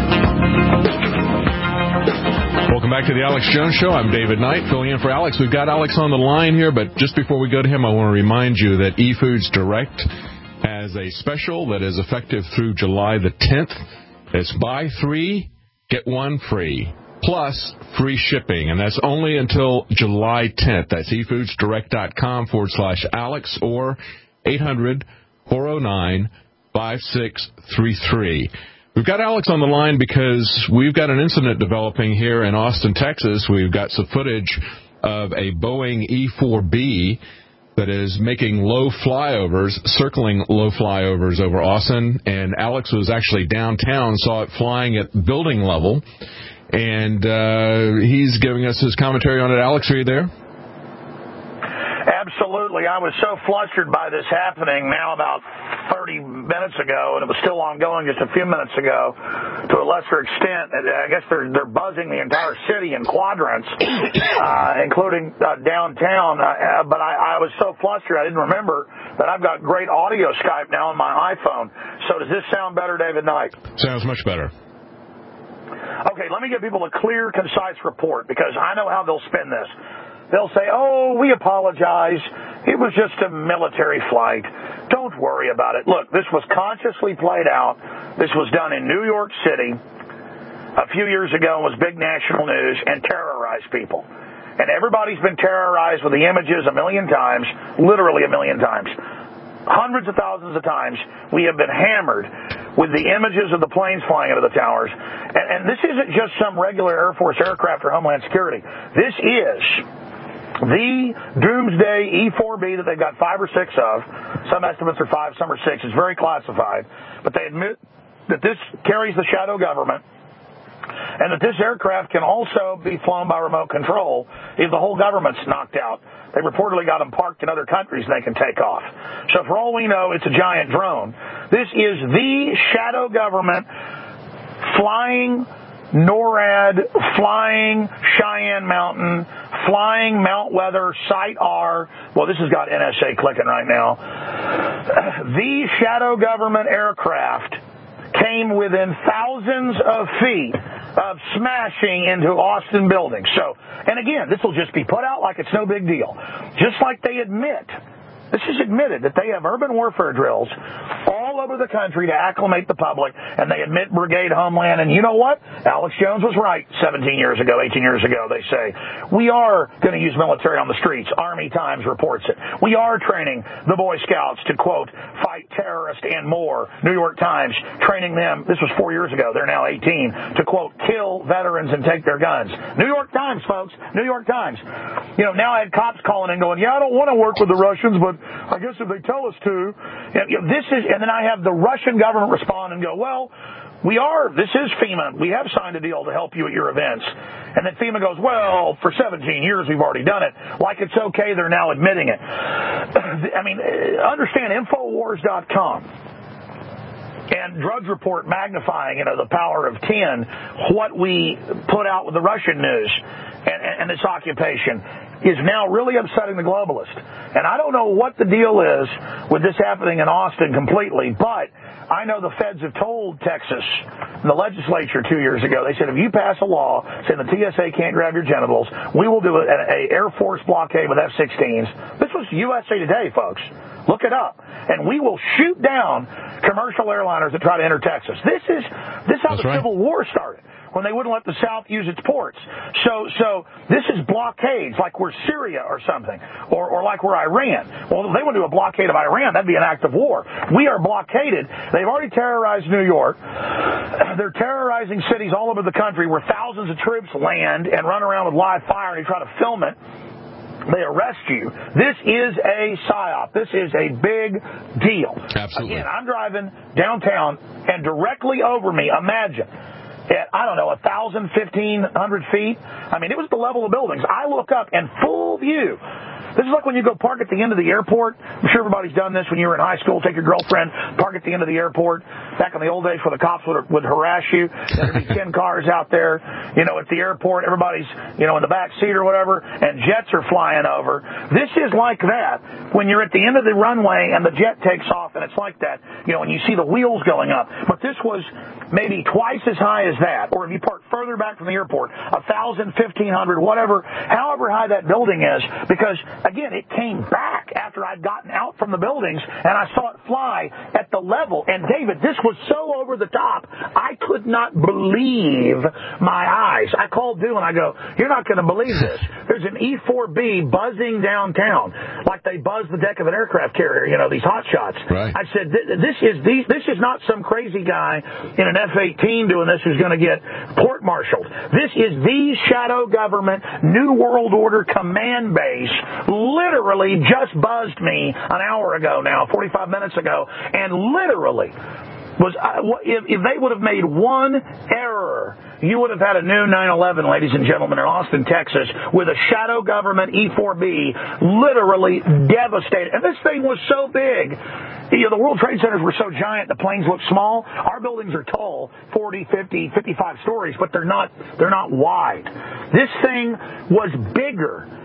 Welcome back to the Alex Jones Show. I'm David Knight, filling in for Alex. We've got Alex on the line here, but just before we go to him, I want to remind you that eFoods Direct has a special that is effective through July the tenth. It's buy three, get one free, plus free shipping, and that's only until July tenth. That's efoodsdirect.com forward slash Alex or eight hundred, four oh nine, five six three three. We've got Alex on the line because we've got an incident developing here in Austin, Texas. We've got some footage of a Boeing E four B that is making low flyovers, circling low flyovers over Austin, and Alex was actually downtown, saw it flying at building level, and uh, he's giving us his commentary on it. Alex, are you there? Absolutely. I was so flustered by this happening now about thirty minutes ago, and it was still ongoing just a few minutes ago to a lesser extent. I guess they're they're buzzing the entire city in quadrants, uh, including uh, downtown. Uh, but I, I was so flustered I didn't remember that I've got great audio Skype now on my iPhone. So does this sound better, David Knight? Sounds much better. Okay, let me give people a clear, concise report because I know how they'll spin this. they'll say, oh, we apologize. It was just a military flight. Don't worry about it. Look, this was consciously played out. This was done in New York City a few years ago. It was big national news and terrorized people. And everybody's been terrorized with the images a million times, literally a million times. Hundreds of thousands of times we have been hammered with the images of the planes flying into the towers. And, and this isn't just some regular Air Force aircraft or Homeland Security. This is the Doomsday E four B that they've got five or six of. Some estimates are five, some are six. It's very classified. But they admit that this carries the shadow government, and that this aircraft can also be flown by remote control if the whole government's knocked out. They reportedly got them parked in other countries and they can take off. So for all we know, it's a giant drone. This is the shadow government flying NORAD, flying Cheyenne Mountain, flying Mount Weather, Site R. Well, this has got N S A clicking right now. The shadow government aircraft came within thousands of feet of smashing into Austin buildings. So, and again, this will just be put out like it's no big deal. Just like they admit, this is admitted, that they have urban warfare drills all over the country to acclimate the public, and they admit Brigade Homeland. And you know what? Alex Jones was right seventeen years ago, eighteen years ago. They say, we are going to use military on the streets. Army Times reports it. We are training the Boy Scouts to, quote, fight terrorists and more. New York Times training them, this was four years ago, they're now eighteen, to, quote, kill veterans and take their guns. New York Times, folks, New York Times. You know, now I had cops calling in going, yeah, I don't want to work with the Russians, but I guess if they tell us to. You know, this is, and then I have the Russian government respond and go, well, we are, this is FEMA. We have signed a deal to help you at your events. And then FEMA goes, well, for seventeen years we've already done it. Like it's okay, they're now admitting it. I mean, understand Infowars dot com and Drudge Report magnifying, you know, the power of ten, what we put out with the Russian news and, and, and this occupation is now really upsetting the globalist. And I don't know what the deal is with this happening in Austin completely, but I know the feds have told Texas, the legislature two years ago, they said if you pass a law saying the T S A can't grab your genitals, we will do an a Air Force blockade with F sixteens. This was U S A Today, folks. Look it up. And we will shoot down commercial airliners that try to enter Texas. This is this is how That's the right. Civil War started, when they wouldn't let the South use its ports. So so this is blockades, like we're Syria or something, or, or like we're Iran. Well, if they want to do a blockade of Iran, that'd be an act of war. We are blockaded. They've already terrorized New York. They're terrorizing cities all over the country where thousands of troops land and run around with live fire and you try to film it. They arrest you. This is a psyop. This is a big deal. Absolutely. Again, I'm driving downtown, and directly over me, imagine, at, I don't know, one thousand, fifteen hundred feet. I mean, it was the level of buildings. I look up, and full view. This is like when you go park at the end of the airport. I'm sure everybody's done this when you were in high school. Take your girlfriend, park at the end of the airport. Back in the old days where the cops would, would harass you. There'd be ten cars out there, you know, at the airport. Everybody's, you know, in the back seat or whatever, and jets are flying over. This is like that when you're at the end of the runway and the jet takes off, and it's like that, you know, when you see the wheels going up. But this was maybe twice as high as that. Or if you park further back from the airport, one thousand, fifteen hundred, whatever, however high that building is, because again, it came back after I'd gotten out from the buildings and I saw it fly at the level. And David, this was so over the top, I could not believe my eyes. I called Dew and I go, you're not going to believe this. There's an E four B buzzing downtown like they buzz the deck of an aircraft carrier, you know, these hot shots. Right. I said, this is these, this is not some crazy guy in an F eighteen doing this who's going to get court-martialed. This is the shadow government, New World Order command base, literally just buzzed me an hour ago now, forty-five minutes ago, and literally was uh, if, if they would have made one error, you would have had a new nine eleven, ladies and gentlemen, in Austin, Texas, with a shadow government E four B literally devastated. And this thing was so big. You know, the World Trade Centers were so giant, the planes look small. Our buildings are tall, forty, fifty, fifty-five stories, but they're not, they're not wide. This thing was bigger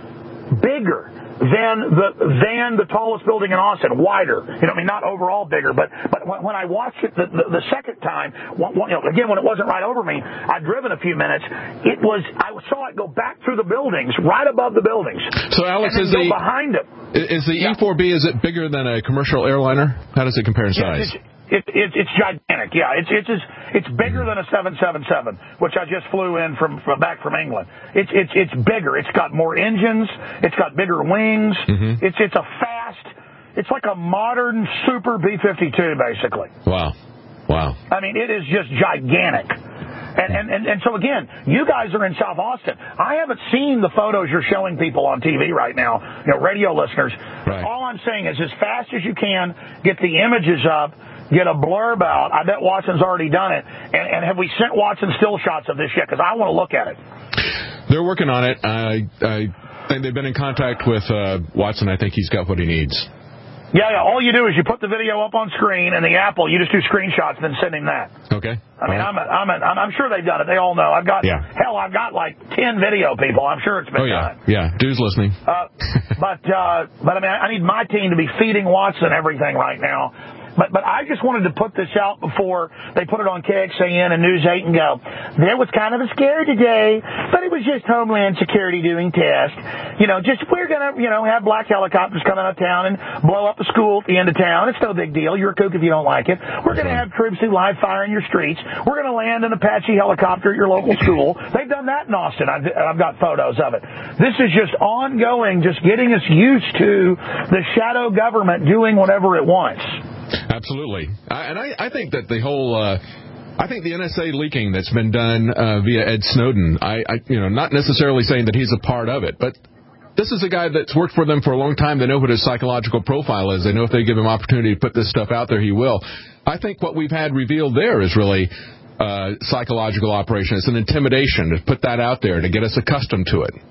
bigger than the than the tallest building in Austin, wider. You know, I mean, not overall bigger, but but when, when I watched it the, the, the second time, one, one, you know, again when it wasn't right over me, I'd driven a few minutes. It was I saw it go back through the buildings, right above the buildings. So Alex, and is then the go behind it. Is the E four B, is it bigger than a commercial airliner? How does it compare in size? Yes, It, it, it's gigantic, yeah. It's it's it's, it's bigger than a seven seventy-seven, which I just flew in from, from back from England. It's it's it's bigger. It's got more engines. It's got bigger wings. Mm-hmm. It's it's a fast. It's like a modern super B fifty-two, basically. Wow, wow. I mean, it is just gigantic. And, and, and, and so, again, you guys are in South Austin. I haven't seen the photos you're showing people on T V right now, you know, radio listeners. Right. All I'm saying is as fast as you can, get the images up, get a blurb out. I bet Watson's already done it. And, and have we sent Watson still shots of this yet? Because I want to look at it. They're working on it. I, I think they've been in contact with uh, Watson. I think he's got what he needs. Yeah, yeah. All you do is you put the video up on screen, and the Apple, you just do screenshots and then send him that. Okay. I mean, right. I'm, a, I'm, a, I'm sure they've done it. They all know. I've got, yeah. hell, I've got like ten video people. I'm sure it's been oh, yeah. done. Yeah, dude's listening. Uh, but, uh, but I mean, I need my team to be feeding Watson everything right now. But but I just wanted to put this out before they put it on K X A N and News eight and go, there was kind of a scare today, but it was just Homeland Security doing tests. You know, just we're going to, you know, have black helicopters come out of town and blow up a school at the end of town. It's no big deal. You're a kook if you don't like it. We're going to have troops do live fire in your streets. We're going to land an Apache helicopter at your local school. They've done that in Austin. I've, I've got photos of it. This is just ongoing, just getting us used to the shadow government doing whatever it wants. Absolutely. I, and I, I think that the whole, uh, I think the N S A leaking that's been done uh, via Ed Snowden, I, I, you know, not necessarily saying that he's a part of it, but this is a guy that's worked for them for a long time. They know what his psychological profile is. They know if they give him opportunity to put this stuff out there, he will. I think what we've had revealed there is really uh, psychological operation. It's an intimidation to put that out there to get us accustomed to it.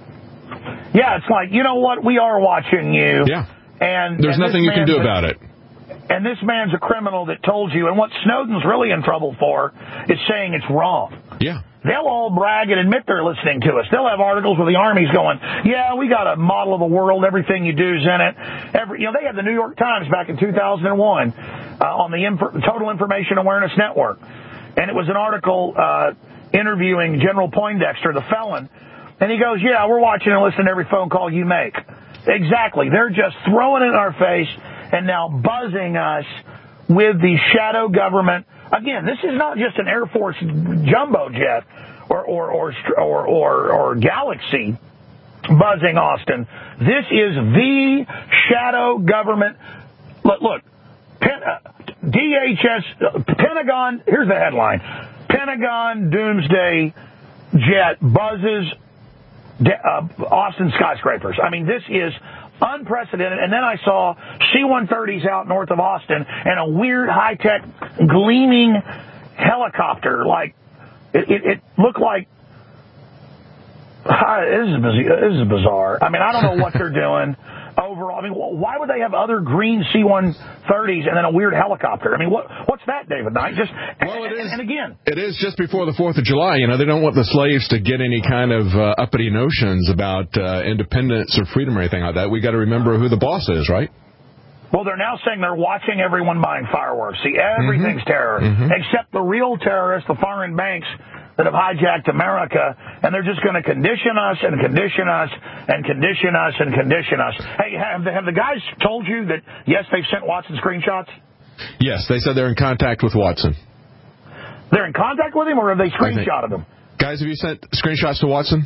Yeah, it's like, you know what, we are watching you. Yeah. And there's and nothing you can do about it. And this man's a criminal that told you. And what Snowden's really in trouble for is saying it's wrong. Yeah. They'll all brag and admit they're listening to us. They'll have articles where the Army's going, yeah, we got a model of the world. Everything you do's in it. Every, you know, they had the New York Times back in two thousand one uh, on the Inf- Total Information Awareness Network. And it was an article uh, interviewing General Poindexter, the felon. And he goes, yeah, we're watching and listening to every phone call you make. Exactly. They're just throwing it in our face and now buzzing us with the shadow government. Again, this is not just an Air Force jumbo jet or or or or, or, or Galaxy buzzing Austin. This is the shadow government. Look, look Pen, uh, D H S, uh, Pentagon, here's the headline. Pentagon Doomsday Jet buzzes uh, Austin skyscrapers. I mean, this is unprecedented. And then I saw C one thirties out north of Austin and a weird high-tech gleaming helicopter. Like, it, it, it looked like, uh, this, is, this is bizarre. I mean, I don't know what they're doing overall. I mean, why would they have other green C one thirties and then a weird helicopter? I mean, what what's that, David Knight? Just well, it and, is, and again, it is just before the fourth of July. You know, they don't want the slaves to get any kind of uh, uppity notions about uh, independence or freedom or anything like that. We got to remember who the boss is, right? Well, they're now saying they're watching everyone buying fireworks. See, everything's mm-hmm. terror, mm-hmm. except the real terrorists, the foreign banks that have hijacked America, and they're just going to condition us and condition us and condition us and condition us. Hey, have the, have the guys told you that, yes, they've sent Watson screenshots? Yes, they said they're in contact with Watson. They're in contact with him, or have they screenshotted him? Guys, have you sent screenshots to Watson?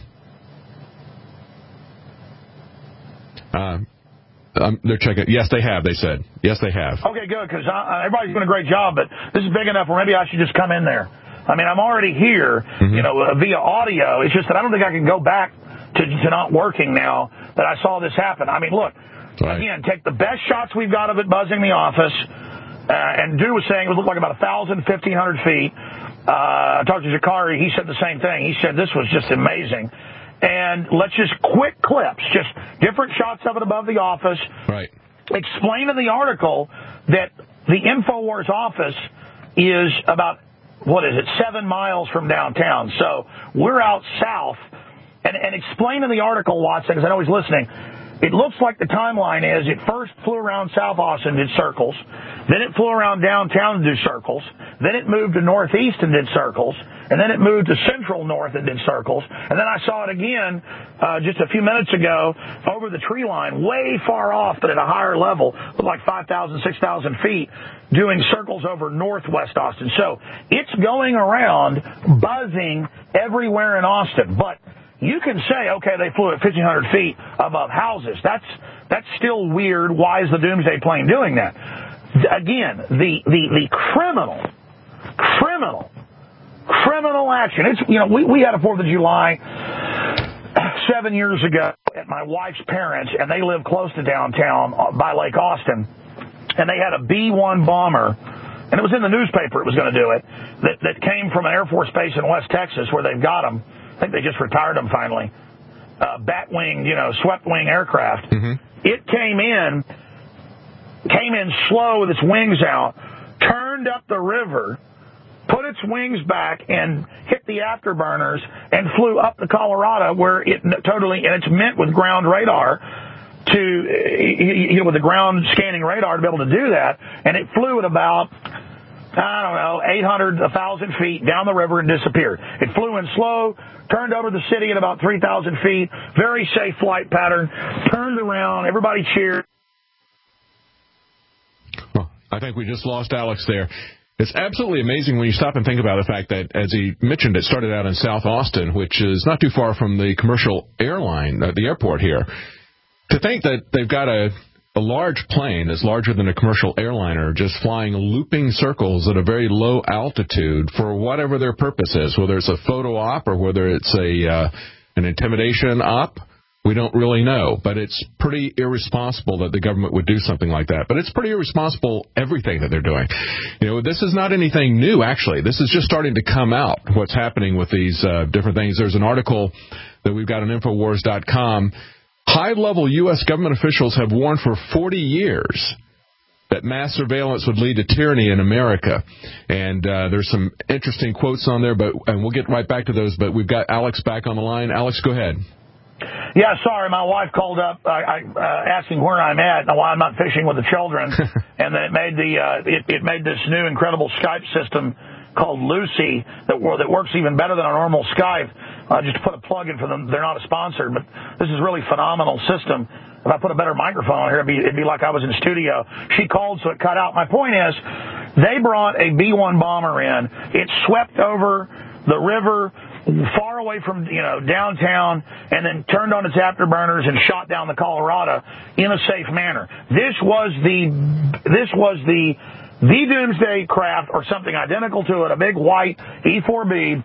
Um. Um, they're checking. Yes, they have, they said. Yes, they have. Okay, good, because everybody's doing a great job, but this is big enough where maybe I should just come in there. I mean, I'm already here, mm-hmm. you know, via audio. It's just that I don't think I can go back to, to not working now that I saw this happen. I mean, look, right. Again, take the best shots we've got of it buzzing the office, uh, and Dew was saying it would look like about one thousand, fifteen hundred feet. Uh, I talked to Jakari. He said the same thing. He said this was just amazing. And let's just quick clips, just different shots of it above the office. Right. Explain in the article that the InfoWars office is about, what is it, seven miles from downtown. So we're out south, and, and explain in the article, Watson, because I know he's listening. It looks like the timeline is it first flew around South Austin, did circles. Then it flew around downtown and did circles. Then it moved to northeast and did circles. And then it moved to central north and did circles. And then I saw it again uh, just a few minutes ago over the tree line, way far off, but at a higher level, with like five thousand, six thousand feet, doing circles over northwest Austin. So it's going around, buzzing everywhere in Austin. But you can say, okay, they flew at fifteen hundred feet above houses. That's that's still weird. Why is the Doomsday plane doing that? Again, the the, the criminal, criminal, criminal action. It's you know we we had a Fourth of July seven years ago at my wife's parents, and they live close to downtown by Lake Austin, and they had a B one bomber. And it was in the newspaper. It was going to do it. That that came from an Air Force base in West Texas where they've got them. I think they just retired them finally. Uh, bat-wing, you know, swept-wing aircraft. Mm-hmm. It came in, came in slow with its wings out, turned up the river, put its wings back, and hit the afterburners, and flew up the Colorado where it totally, and it's meant with ground radar to, you know, with the ground scanning radar to be able to do that, and it flew at about, I don't know, eight hundred, one thousand feet down the river and disappeared. It flew in slow, turned over the city at about three thousand feet, very safe flight pattern, turned around, everybody cheered. Well, I think we just lost Alex there. It's absolutely amazing when you stop and think about the fact that, as he mentioned, it started out in South Austin, which is not too far from the commercial airline, uh, the airport here. To think that they've got a A large plane that's larger than a commercial airliner just flying looping circles at a very low altitude for whatever their purpose is, whether it's a photo op or whether it's a uh, an intimidation op, we don't really know. But it's pretty irresponsible that the government would do something like that. But it's pretty irresponsible, everything that they're doing. You know, this is not anything new, actually. This is just starting to come out, what's happening with these uh, different things. There's an article that we've got on Infowars dot com. High-level U S government officials have warned for forty years that mass surveillance would lead to tyranny in America. And uh, there's some interesting quotes on there, but and we'll get right back to those. But we've got Alex back on the line. Alex, go ahead. Yeah, sorry, my wife called up uh, I, uh, asking where I'm at and why I'm not fishing with the children, and then it made the uh, it, it made this new incredible Skype system called Lucy that that works even better than a normal Skype. Uh, just to put a plug in for them. They're not a sponsor, but this is a really phenomenal system. If I put a better microphone on here, it'd be, it'd be like I was in studio. She called, so it cut out. My point is, they brought a B one bomber in. It swept over the river far away from, you know, downtown, and then turned on its afterburners and shot down the Colorado in a safe manner. This was the, this was the, the Doomsday craft, or something identical to it, a big white E four B.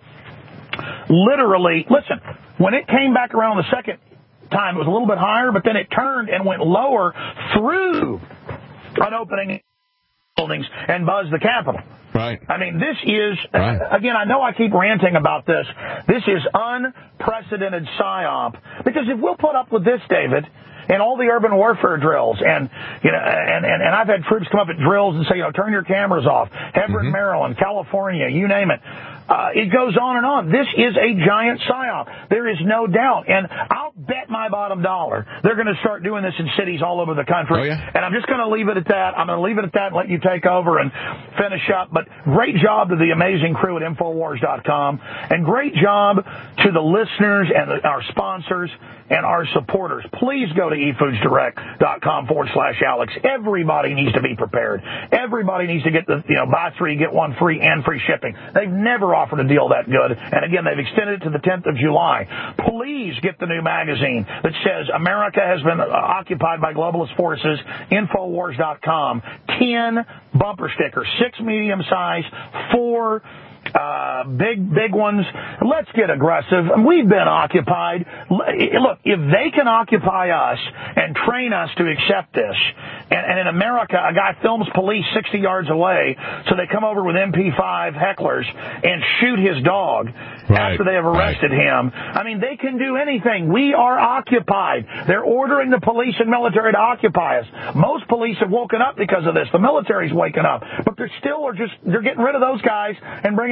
Literally, listen, when it came back around the second time, it was a little bit higher, but then it turned and went lower through an opening buildings and buzzed the Capitol. Right. I mean, this is, right. Again, I know I keep ranting about this. This is unprecedented psyop. Because if we'll put up with this, David, and all the urban warfare drills, and you know, and, and, and I've had troops come up at drills and say, you know, turn your cameras off. Hebron, mm-hmm. Maryland, California, you name it. Uh, it goes on and on. This is a giant psyop. There is no doubt. And I'll bet my bottom dollar they're going to start doing this in cities all over the country. Oh, yeah? And I'm just going to leave it at that. I'm going to leave it at that and let you take over and finish up. But great job to the amazing crew at Infowars dot com. And great job to the listeners and the, our sponsors and our supporters. Please go to e foods direct dot com forward slash Alex. Everybody needs to be prepared. Everybody needs to get the, you know, buy three, get one free and free shipping. They've never offered a deal that good. And again, they've extended it to the tenth of July. Please get the new magazine that says America has been uh, occupied by globalist forces, Infowars dot com. Ten bumper stickers, six medium size, four Uh, big, big ones. Let's get aggressive. We've been occupied. Look, if they can occupy us and train us to accept this, and, and in America, a guy films police sixty yards away, so they come over with M P five hecklers and shoot his dog right, after they have arrested right. him. I mean, they can do anything. We are occupied. They're ordering the police and military to occupy us. Most police have woken up because of this. The military's waking up. But they're still are just, they're getting rid of those guys and bringing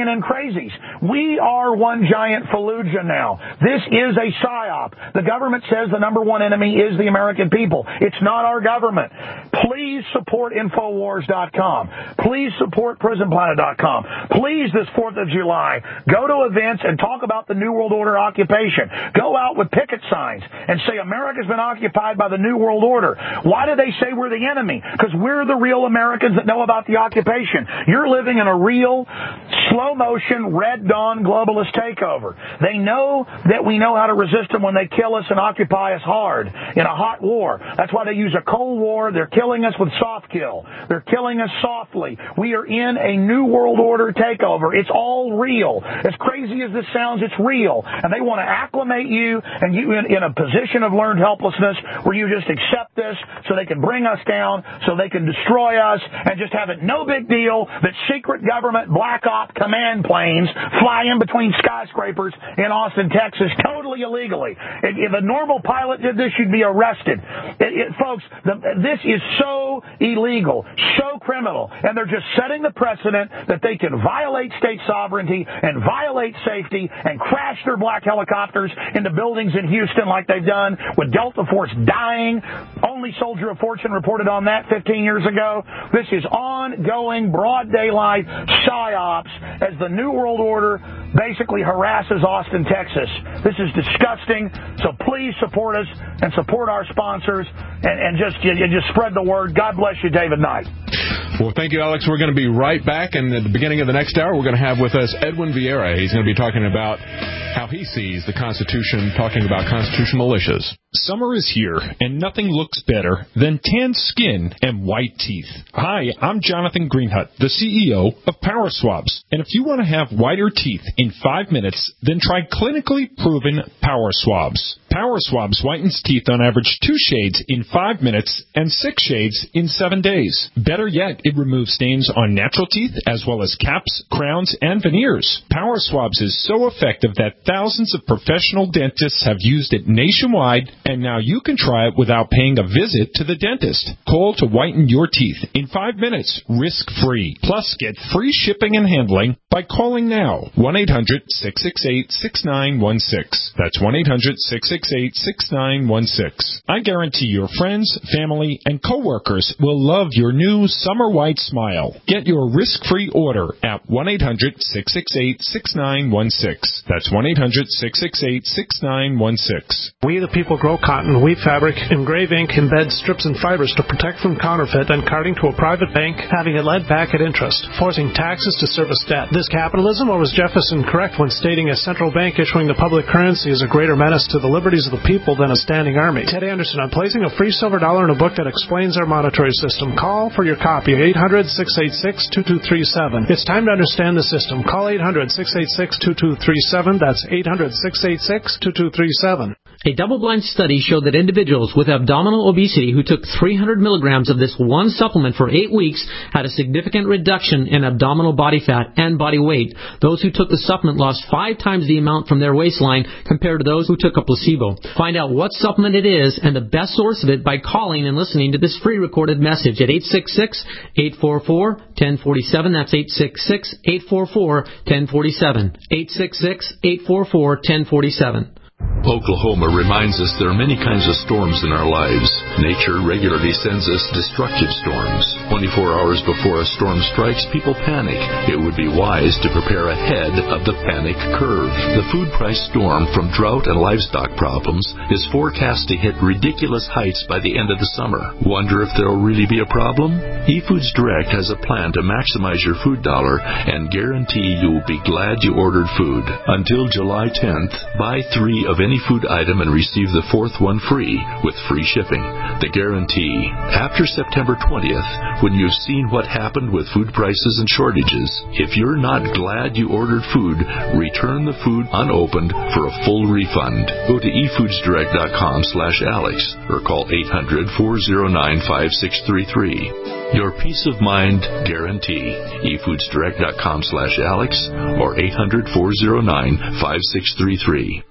and crazies. We are one giant Fallujah now. This is a psyop. The government says the number one enemy is the American people. It's not our government. Please support Infowars dot com. Please support Prison Planet dot com. Please, this fourth of July, go to events and talk about the New World Order occupation. Go out with picket signs and say America's been occupied by the New World Order. Why do they say we're the enemy? Because we're the real Americans that know about the occupation. You're living in a real, slow-motion, Red Dawn globalist takeover. They know that we know how to resist them when they kill us and occupy us hard in a hot war. That's why they use a Cold War. They're killing us with soft kill. They're killing us softly. We are in a New World Order takeover. It's all real. As crazy as this sounds, it's real. And they want to acclimate you and you in, in a position of learned helplessness where you just accept this so they can bring us down, so they can destroy us, and just have it no big deal that secret government black op command planes fly in between skyscrapers in Austin, Texas, totally illegally. If, if a normal pilot did this, you'd be arrested. It, it, folks, the, this is so illegal, so criminal, and they're just setting the precedent that they can violate state sovereignty and violate safety and crash their black helicopters into buildings in Houston like they've done with Delta Force dying. Only Soldier of Fortune reported on that fifteen years ago. This is ongoing, broad daylight psyops as the New World Order basically harasses Austin, Texas. This is disgusting. So please support us and support our sponsors and, and just and just spread the word. God bless you, David Knight. Well, thank you, Alex. We're going to be right back. And at the beginning of the next hour, we're going to have with us Edwin Vieira. He's going to be talking about how he sees the Constitution, talking about constitutional militias. Summer is here, and nothing looks better than tan skin and white teeth. Hi, I'm Jonathan Greenhut, the C E O of Power Swabs. And if you want to have whiter teeth in five minutes, then try clinically proven Power Swabs. Power Swabs whitens teeth on average two shades in five minutes and six shades in seven days. Better yet, it removes stains on natural teeth as well as caps, crowns, and veneers. Power Swabs is so effective that thousands of professional dentists have used it nationwide, and now you can try it without paying a visit to the dentist. Call to whiten your teeth in five minutes, risk-free. Plus, get free shipping and handling by calling now. one eight hundred six six eight six nine one six. That's one eight hundred six six eight six nine one six. I guarantee your friends, family, and coworkers will love your new summer white smile. Get your risk-free order at one eight hundred six six eight six nine one six. That's one eight hundred six six eight six nine one six. We the people grow cotton, weave fabric, engrave ink, embed strips and fibers to protect from counterfeit and carting to a private bank, having it led back at interest, forcing taxes to service debt. This capitalism, or was Jefferson correct when stating a central bank issuing the public currency is a greater menace to the liberties of the people than a standing army? Ted Anderson, I'm placing a free silver dollar in a book that explains our monetary system. Call for your copy, eight hundred six eight six two two three seven. It's time to understand the system. Call eight hundred six eight six two two three seven. That's eight hundred six eight six two two three seven. A double-blind study showed that individuals with abdominal obesity who took three hundred milligrams of this one supplement for eight weeks had a significant reduction in abdominal body fat and body weight. Those who took the supplement lost five times the amount from their waistline compared to those who took a placebo. Find out what supplement it is and the best source of it by calling and listening to this free recorded message at eight six six eight four four one zero four seven. That's eight six six eight four four one zero four seven. eight six six eight four four one zero four seven. Oklahoma reminds us there are many kinds of storms in our lives. Nature regularly sends us destructive storms. twenty-four hours before a storm strikes, people panic. It would be wise to prepare ahead of the panic curve. The food price storm from drought and livestock problems is forecast to hit ridiculous heights by the end of the summer. Wonder if there will really be a problem? eFoods Direct has a plan to maximize your food dollar and guarantee you will be glad you ordered food. Until July tenth, buy three of any food item and receive the fourth one free with free shipping. The guarantee. After September twentieth, when you've seen what happened with food prices and shortages, if you're not glad you ordered food, return the food unopened for a full refund. Go to e foods direct dot com slash alex or call eight hundred four oh nine five six three three. Your peace of mind guarantee. e foods direct dot com slash alex or eight hundred four oh nine five six three three.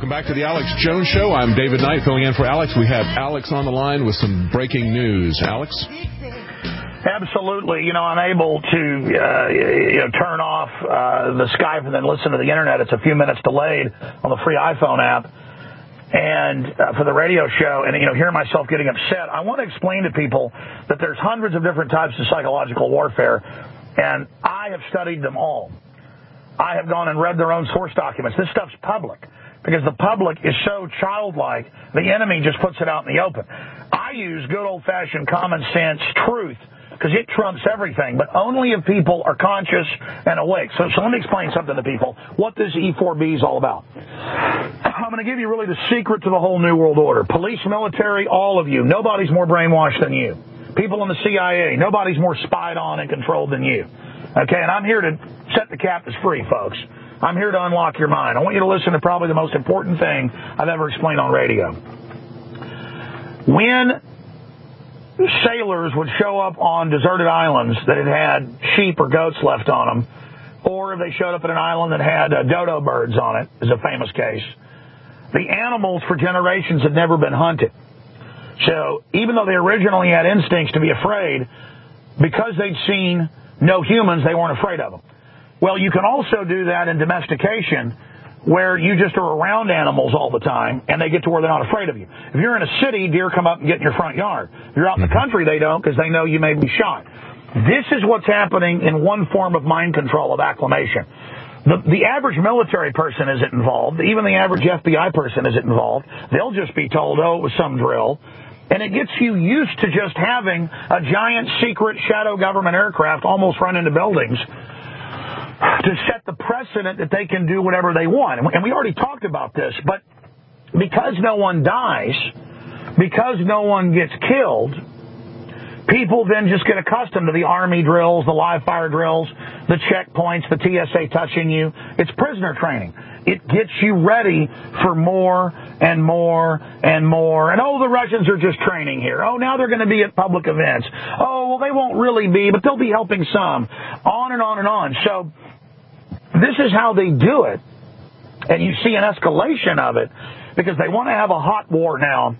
Welcome back to the Alex Jones Show. I'm David Knight filling in for Alex. We have Alex on the line with some breaking news. Alex? Absolutely. You know, I'm able to uh, you know, turn off uh, the Skype and then listen to the Internet. It's a few minutes delayed on the free iPhone app. And uh, for the radio show, and, you know, hearing myself getting upset, I want to explain to people that there's hundreds of different types of psychological warfare, and I have studied them all. I have gone and read their own source documents. This stuff's public because the public is so childlike, the enemy just puts it out in the open. I use good old-fashioned common sense truth because it trumps everything, but only if people are conscious and awake. So, so let me explain something to people, what this E four B is all about. I'm going to give you really the secret to the whole New World Order. Police, military, all of you, nobody's more brainwashed than you. People in the C I A, nobody's more spied on and controlled than you. Okay, and I'm here to set the captives free, folks. I'm here to unlock your mind. I want you to listen to probably the most important thing I've ever explained on radio. When sailors would show up on deserted islands that had had sheep or goats left on them, or if they showed up at an island that had uh, dodo birds on it, is a famous case, the animals for generations had never been hunted. So even though they originally had instincts to be afraid, because they'd seen no humans, they weren't afraid of them. Well, you can also do that in domestication, where you just are around animals all the time, and they get to where they're not afraid of you. If you're in a city, deer come up and get in your front yard. If you're out in the country, they don't, because they know you may be shot. This is what's happening in one form of mind control, of acclimation. The, the average military person isn't involved. Even the average F B I person isn't involved. They'll just be told, oh, it was some drill. And it gets you used to just having a giant secret shadow government aircraft almost run into buildings to set the precedent that they can do whatever they want. And we already talked about this, but because no one dies, because no one gets killed, people then just get accustomed to the Army drills, the live fire drills, the checkpoints, the T S A touching you. It's prisoner training. It gets you ready for more and more and more. And, oh, the Russians are just training here. Oh, now they're going to be at public events. Oh, well, they won't really be, but they'll be helping some. On and on and on. So this is how they do it. And you see an escalation of it because they want to have a hot war now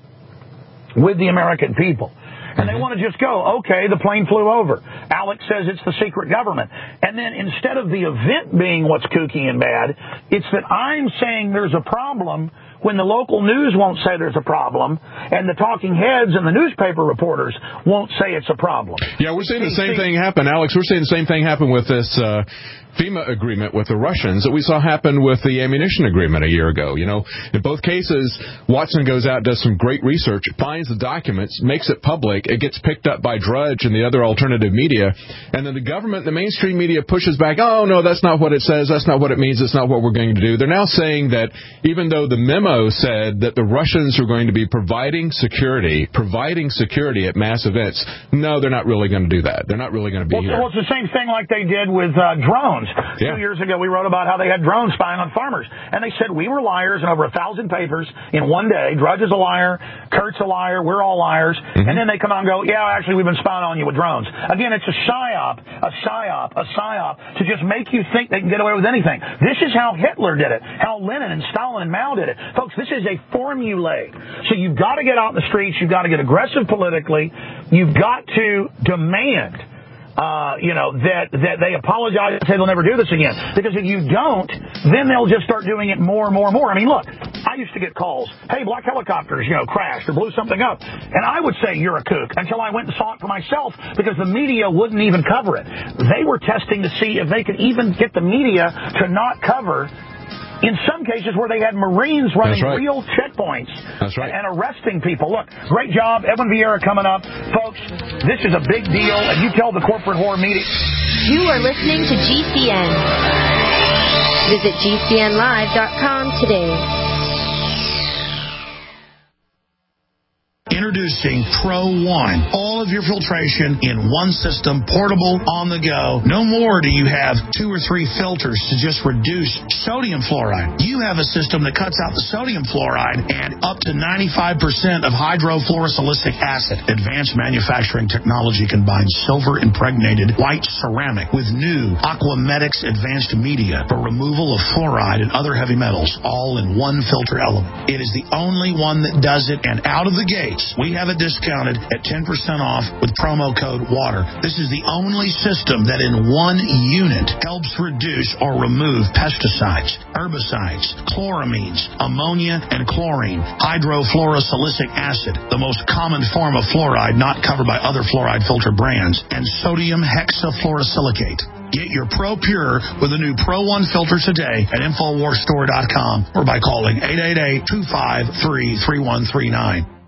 with the American people. And they want to just go, okay, the plane flew over. Alex says it's the secret government. And then instead of the event being what's kooky and bad, it's that I'm saying there's a problem when the local news won't say there's a problem, and the talking heads and the newspaper reporters won't say it's a problem. Yeah, we're seeing the same thing happen, Alex. We're seeing the same thing happen with this uh, FEMA agreement with the Russians that we saw happen with the ammunition agreement a year ago. You know, in both cases, Watson goes out, does some great research, finds the documents, makes it public, it gets picked up by Drudge and the other alternative media, and then the government, the mainstream media pushes back, oh, no, that's not what it says, that's not what it means, that's not what we're going to do. They're now saying that even though the memo said that the Russians are going to be providing security, providing security at mass events, no, they're not really going to do that. They're not really going to be well, here. Well, it's the same thing like they did with uh, drones. Yeah. Two years ago, we wrote about how they had drones spying on farmers. And they said we were liars in over a thousand papers in one day. Drudge is a liar. Kurt's a liar. We're all liars. Mm-hmm. And then they come out and go, yeah, actually, we've been spying on you with drones. Again, it's a psyop, a psyop, a psyop to just make you think they can get away with anything. This is how Hitler did it, how Lenin and Stalin and Mao did it. Folks, this is a formulae. So you've got to get out in the streets. You've got to get aggressive politically. You've got to demand Uh, you know, that, that they apologize and say they'll never do this again. Because if you don't, then they'll just start doing it more and more and more. I mean, look, I used to get calls, hey, black helicopters, you know, crashed or blew something up. And I would say you're a kook until I went and saw it for myself because the media wouldn't even cover it. They were testing to see if they could even get the media to not cover in some cases where they had Marines running right. real checkpoints That's right. and arresting people. Look, great job. Edwin Vieira coming up. Folks, this is a big deal, and you tell the corporate whore meeting. You are listening to G C N. Visit G C N live dot com today. Introducing Pro One. All all of your filtration in one system, portable, on the go. No more do you have two or three filters to just reduce sodium fluoride. You have a system that cuts out the sodium fluoride and up to ninety-five percent of hydrofluorosilicic acid. Advanced manufacturing technology combines silver-impregnated white ceramic with new Aquamedics advanced media for removal of fluoride and other heavy metals, all in one filter element. It is the only one that does it, and out of the gates, we have it discounted at ten percent off with promo code WATER. This is the only system that in one unit helps reduce or remove pesticides, herbicides, chloramines, ammonia, and chlorine, hydrofluorosilicic acid, the most common form of fluoride not covered by other fluoride filter brands, and sodium hexafluorosilicate. Get your Pro Pure with the new Pro one filter today at Infowars Store dot com or by calling eight eight eight, two five three, three one three nine.